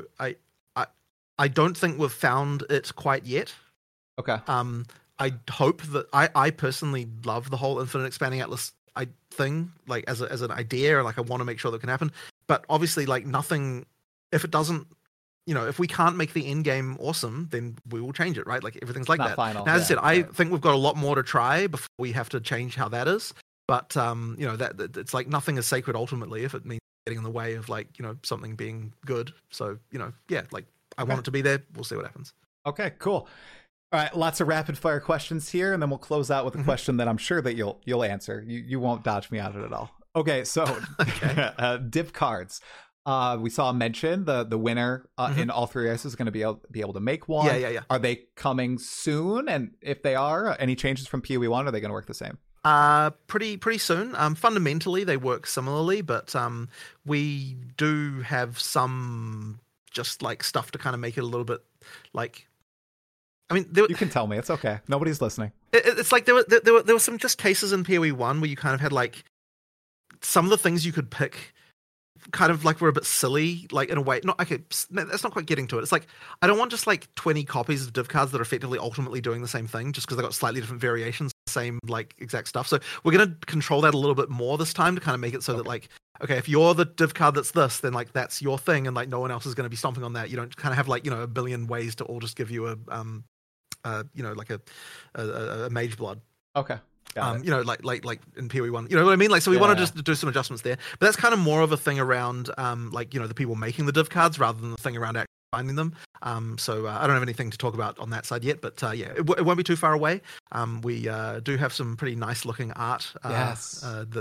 I don't think we've found it quite yet. Okay. I hope that I personally love the whole Infinite Expanding Atlas thing, like as an idea, like I want to make sure that can happen. But obviously, like nothing, if it doesn't, you know, if we can't make the end game awesome, then we will change it, right? Like everything's like that. Final. Now, as I said, I think we've got a lot more to try before we have to change how that is. But you know, that it's like nothing is sacred ultimately if it means getting in the way of like, you know, something being good. So, you know, yeah, like I want it to be there. We'll see what happens. Okay, cool. All right, lots of rapid fire questions here, and then we'll close out with a question that I'm sure that you'll answer. You won't dodge me out of it at all. Okay, so div cards. We saw mention the winner in all three races is going to be able to make one. Yeah. Are they coming soon? And if they are, any changes from PoE 1, are they going to work the same? Pretty soon. Fundamentally, they work similarly, but we do have some just like stuff to kind of make it a little bit like. I mean, you can tell me. It's okay. Nobody's listening. It's like there were some just cases in PoE 1 where you kind of had like some of the things you could pick kind of like were a bit silly, like in a way. Not okay, that's not quite getting to it. It's like I don't want just like 20 copies of div cards that are effectively ultimately doing the same thing just because they got slightly different variations, same like exact stuff. So we're going to control that a little bit more this time to kind of make it so that like, okay, if you're the div card that's this, then like that's your thing, and like no one else is going to be stomping on that. You don't kind of have like, you know, a billion ways to all just give you a you know, like a mage blood. Okay. You know, like in PoE 1, you know what I mean? Like, so we want to just do some adjustments there, but that's kind of more of a thing around, like, you know, the people making the div cards rather than the thing around actually finding them. So I don't have anything to talk about on that side yet, but yeah, it won't be too far away. We do have some pretty nice looking art. That's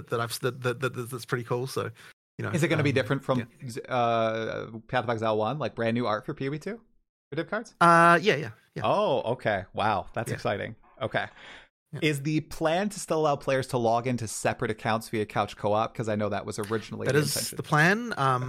pretty cool. So, you know, is it going to be different from Path of Exile 1, like brand new art for PoE 2 for div cards? Yeah. Oh, okay. Wow, that's exciting. Okay. Yeah. Is the plan to still allow players to log into separate accounts via Couch Co-op? Because I know that was originally the intention. That is the plan.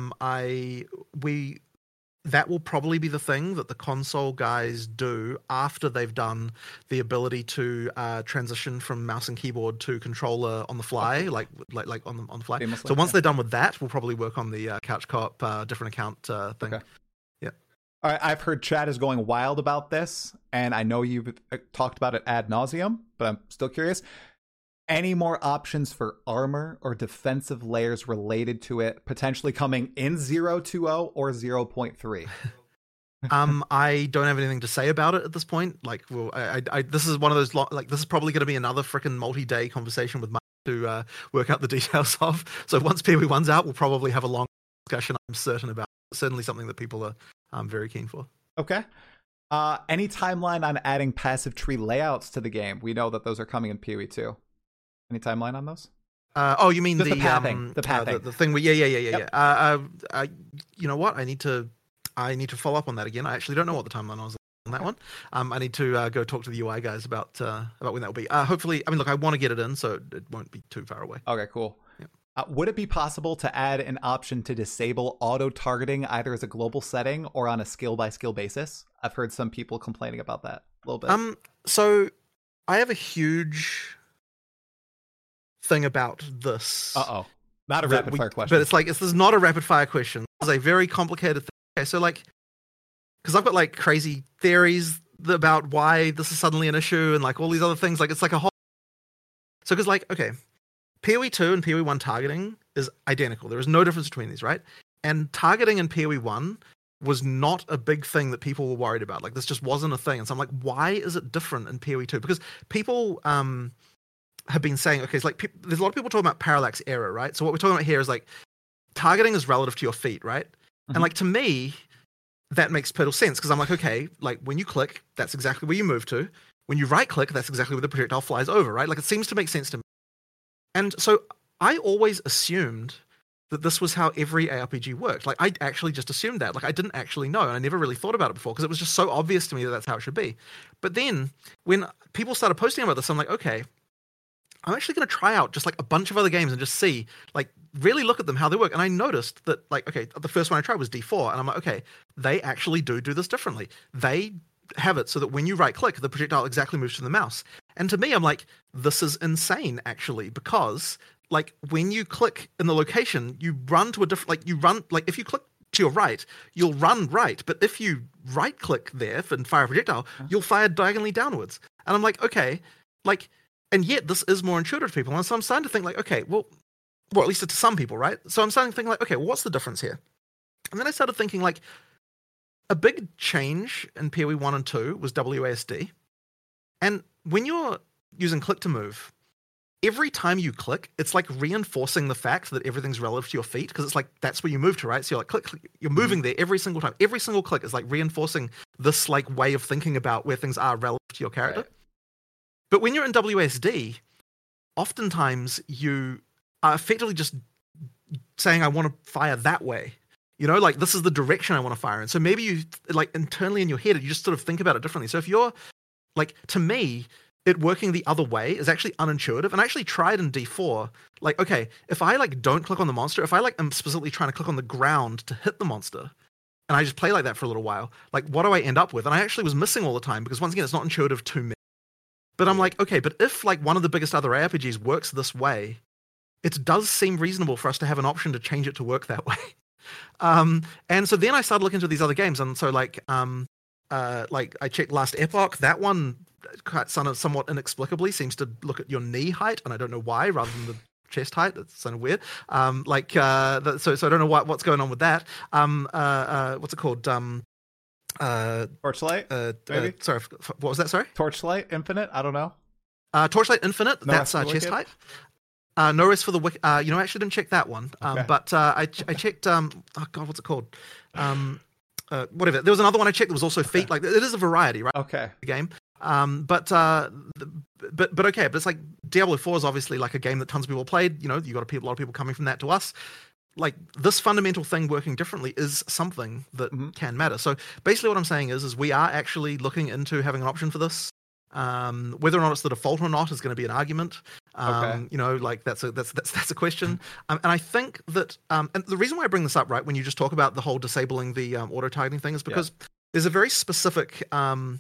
That will probably be the thing that the console guys do after they've done the ability to transition from mouse and keyboard to controller on the fly, like on the fly. So once they're done with that, we'll probably work on the Couch Co-op different account thing. Okay. All right, I've heard chat is going wild about this, and I know you've talked about it ad nauseum, but I'm still curious. Any more options for armor or defensive layers related to it potentially coming in 0.20 or 0.3? I don't have anything to say about it at this point. Like, well, this is one of those this is probably going to be another freaking multi-day conversation with Mike to work out the details of. So once PoE 1's out, we'll probably have a long discussion. I'm certain about. Certainly something that people are very keen for. Okay. Any timeline on adding passive tree layouts to the game? We know that those are coming in PoE 2. Any timeline on those? Oh, you mean the pathing? The pathing. The thing. Yeah. You know what? I need to follow up on that again. I actually don't know what the timeline was on that one. I need to go talk to the UI guys about when that will be. Hopefully, I mean, look, I want to get it in, so it won't be too far away. Okay, cool. Would it be possible to add an option to disable auto-targeting either as a global setting or on a skill-by-skill basis? I've heard some people complaining about that a little bit. So I have a huge thing about this. Not a rapid-fire question. But it's like, this is not a rapid-fire question. It's a very complicated thing. Okay, so like, because I've got like crazy theories about why this is suddenly an issue and like all these other things. Like, it's like a whole... So because like, okay... PoE 2 and PoE 1 targeting is identical. There is no difference between these, right? And targeting in PoE 1 was not a big thing that people were worried about. Like, this just wasn't a thing. And so I'm like, why is it different in PoE 2? Because people have been saying, okay, it's like there's a lot of people talking about parallax error, right? So what we're talking about here is like targeting is relative to your feet, right? Mm-hmm. And like to me, that makes total sense because I'm like, okay, like when you click, that's exactly where you move to. When you right click, that's exactly where the projectile flies over, right? Like it seems to make sense to me. And so I always assumed that this was how every ARPG worked. Like, I actually just assumed that. Like, I didn't actually know, and I never really thought about it before because it was just so obvious to me that that's how it should be. But then when people started posting about this, I'm like, okay, I'm actually going to try out just like a bunch of other games and just see, like, really look at them, how they work. And I noticed that, like, okay, the first one I tried was D4, and I'm like, okay, they actually do this differently. They have it so that when you right click, the projectile exactly moves to the mouse. And to me, I'm like, this is insane, actually, because like when you click in the location, you run to a different, like you run, like if you click to your right, you'll run right. But if you right click there and fire a projectile, you'll fire diagonally downwards. And I'm like, okay, like, and yet this is more intuitive to people. And so I'm starting to think like, okay, well, at least to some people, right? So I'm starting to think like, okay, well, what's the difference here? And then I started thinking like, a big change in PoE 1 and 2 was WASD. And when you're using click to move, every time you click, it's like reinforcing the fact that everything's relative to your feet, because it's like that's where you move to, right? So you're like click, you're moving there every single time. Every single click is like reinforcing this like way of thinking about where things are relative to your character. Right. But when you're in WASD, oftentimes you are effectively just saying, I want to fire that way. You know, like this is the direction I want to fire in. So maybe you like internally in your head, you just sort of think about it differently. So if you're like, to me, it working the other way is actually unintuitive. And I actually tried in D4, like, okay, if I like don't click on the monster, if I like am specifically trying to click on the ground to hit the monster, and I just play like that for a little while, like what do I end up with? And I actually was missing all the time because once again, it's not intuitive to me. But I'm like, okay, but if like one of the biggest other RPGs works this way, it does seem reasonable for us to have an option to change it to work that way. And so then I started looking into these other games, and so like I checked Last Epoch. That one somewhat inexplicably seems to look at your knee height, and I don't know why, rather than the chest height. That's kind of weird. So I don't know what's going on with that. What's it called? Torchlight. Maybe. Sorry, what was that? Sorry. Torchlight Infinite. I don't know. Torchlight Infinite. No, that's chest height. No Rest for the Wicked. I actually didn't check that one. Okay. But I checked. Oh God, what's it called? Whatever. There was another one I checked that was also feet. Okay. Like it is a variety, right? Okay. The game. But okay. But it's like Diablo 4 is obviously like a game that tons of people played. You know, you got a lot of people coming from that to us. Like this fundamental thing working differently is something that can matter. So basically, what I'm saying is we are actually looking into having an option for this. Whether or not it's the default or not is going to be an argument. Okay. You know, like that's a question. And I think that, and the reason why I bring this up, right, when you just talk about the whole disabling the auto targeting thing, is because there's a very specific, and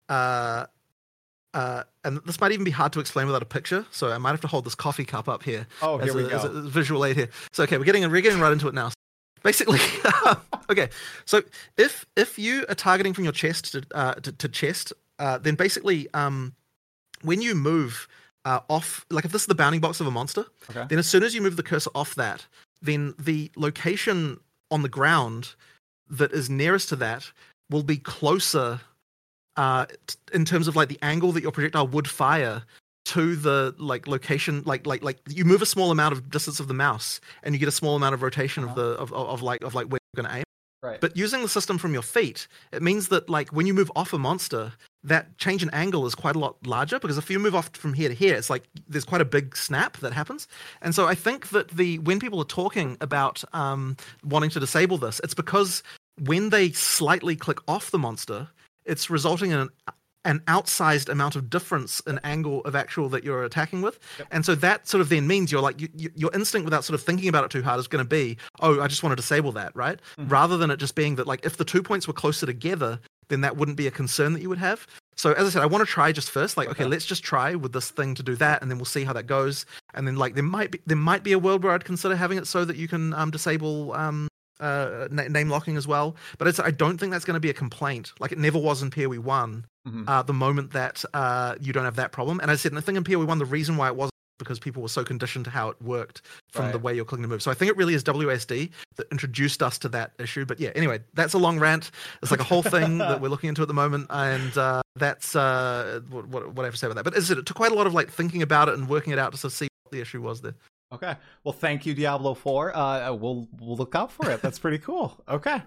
this might even be hard to explain without a picture. So I might have to hold this coffee cup up here. Oh, here we go. As a visual aid here. So okay, we're getting right into it now. Basically, okay. So if you are targeting from your chest to chest. Then basically, when you move off, like if this is the bounding box of a monster, then as soon as you move the cursor off that, then the location on the ground that is nearest to that will be closer in terms of like the angle that your projectile would fire to the like location, like you move a small amount of distance of the mouse and you get a small amount of rotation of the of where you're going to aim. Right. But using the system from your feet, it means that like when you move off a monster, that change in angle is quite a lot larger, because if you move off from here to here, it's like there's quite a big snap that happens. And so I think that when people are talking about wanting to disable this, it's because when they slightly click off the monster, it's resulting in an outsized amount of difference in angle of actual that you're attacking with. Yep. And so that sort of then means you're like, your instinct without sort of thinking about it too hard is going to be, oh, I just want to disable that, right? Mm-hmm. Rather than it just being that, like, if the 2 points were closer together, then that wouldn't be a concern that you would have. So as I said, I want to try just first, like, okay, let's just try with this thing to do that, and then we'll see how that goes. And then like there might be a world where I'd consider having it so that you can disable name locking as well. But I don't think that's going to be a complaint. Like it never was in PoE 1. Mm-hmm. The moment that you don't have that problem. And as I said, I think in PoE 1, the reason why it wasn't because people were so conditioned to how it worked from the way you're clicking to move. So I think it really is WASD that introduced us to that issue. But yeah, anyway, that's a long rant. It's like a whole thing that we're looking into at the moment. And that's what I have to say about that. But as I said, it took quite a lot of like thinking about it and working it out to sort of see what the issue was there. Okay. Well, thank you, Diablo 4. We'll look out for it. That's pretty cool. Okay.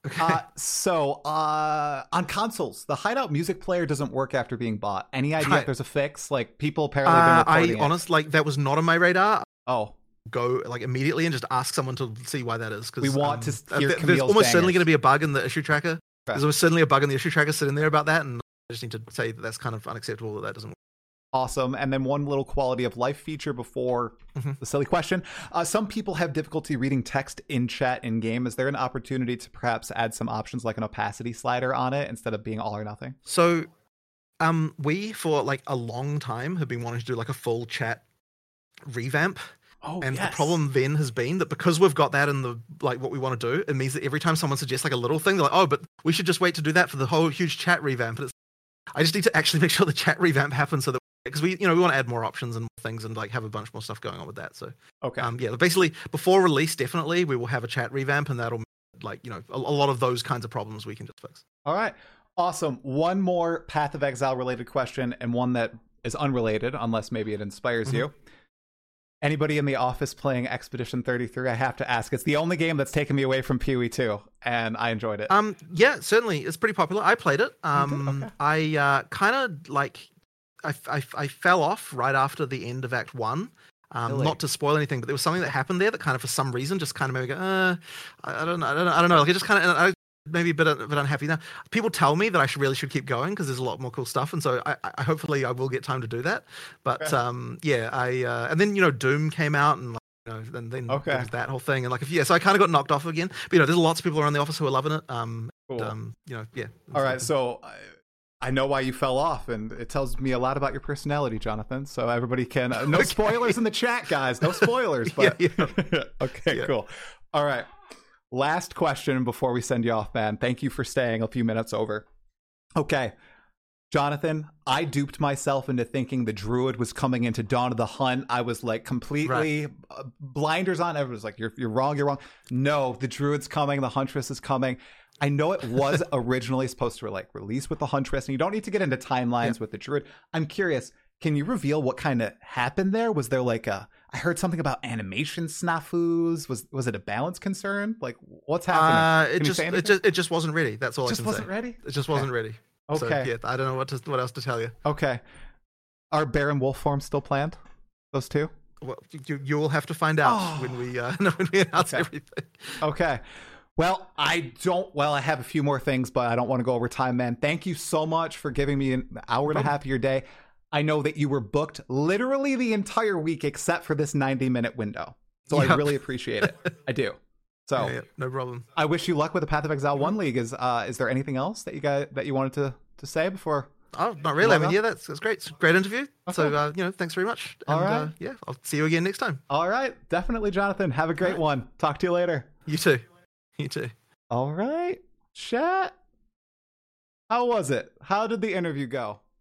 On consoles, the Hideout music player doesn't work after being bought. Any idea Right. if there's a fix? Like, people apparently have been reporting I honestly, like, that was not on my radar. Oh, Go like immediately and just ask someone to see why that is. we want to hear there's Camille's almost certainly bangers. going to be a bug in the issue tracker. Okay. There's almost certainly a bug in the issue tracker sitting there about that, and I just need to say that that's kind of unacceptable that doesn't work. Awesome. And then one little quality of life feature before the silly question. Some people have difficulty reading text in chat in game. Is there an opportunity to perhaps add some options like an opacity slider on it instead of being all or nothing? So, we for like a long time have been wanting to do like a full chat revamp. Oh, And yes. the problem then has been that because we've got that in the like what we want to do, it means that every time someone suggests like a little thing, they're like, oh, but we should just wait to do that for the whole huge chat revamp. And I just need to actually make sure the chat revamp happens so that because we want to add more options and more things and like have a bunch more stuff going on with that. So Okay. yeah, basically before release, definitely we will have a chat revamp, and that'll like a lot of those kinds of problems we can just fix. All right. Awesome. One more Path of Exile related question, and one that is unrelated, unless maybe it inspires you. Anybody in the office playing Expedition 33? I have to ask. It's the only game that's taken me away from PoE 2, and I enjoyed it. Yeah, certainly it's pretty popular. I played it. Okay. I kind of like I fell off right after the end of Act 1. Really? Not to spoil anything, but there was something that happened there that kind of, for some reason, just kind of made me go, I don't know. Like, it just kind of, maybe a bit unhappy now. People tell me that I really should keep going because there's a lot more cool stuff, and so I hopefully I will get time to do that. But yeah, and then Doom came out, and then there was that whole thing, and like so I kind of got knocked off again. But there's lots of people around the office who are loving it. Cool. Yeah. All right, so I know why you fell off, and it tells me a lot about your personality, Jonathan. So everybody can no spoilers in the chat, guys. No spoilers. But okay, cool. All right. Last question before we send you off, man. Thank you for staying a few minutes over. Okay. Jonathan, I duped myself into thinking the druid was coming into Dawn of the Hunt. I was like completely blinders on. Everyone was like, you're wrong, you're wrong. No, the druid's coming. The huntress is coming. I know it was originally supposed to like release with the huntress, and you don't need to get into timelines with the druid. I'm curious, can you reveal what kind of happened there? Was there like I heard something about animation snafus. Was it a balance concern? Like, what's happening? It just wasn't ready. That's all I can say. Just wasn't ready? It just wasn't ready. Okay. So, yeah, I don't know what else to tell you. Okay. Are Bear and Wolf forms still planned? Those two? Well, you will have to find out when we announce everything. Okay. Well, I have a few more things, but I don't want to go over time, man. Thank you so much for giving me an hour and a half of your day. I know that you were booked literally the entire week except for this 90-minute window. So I really appreciate it. I do. So yeah, no problem. I wish you luck with the Path of Exile 1 League. Is there anything else that you wanted to say before? Oh, not really. I mean, yeah, that's great. It's a great interview. Okay. So, thanks very much. And, all right. Yeah, I'll see you again next time. All right. Definitely, Jonathan. Have a great one. Talk to you later. You too. You too. All right. Chat. How was it? How did the interview go?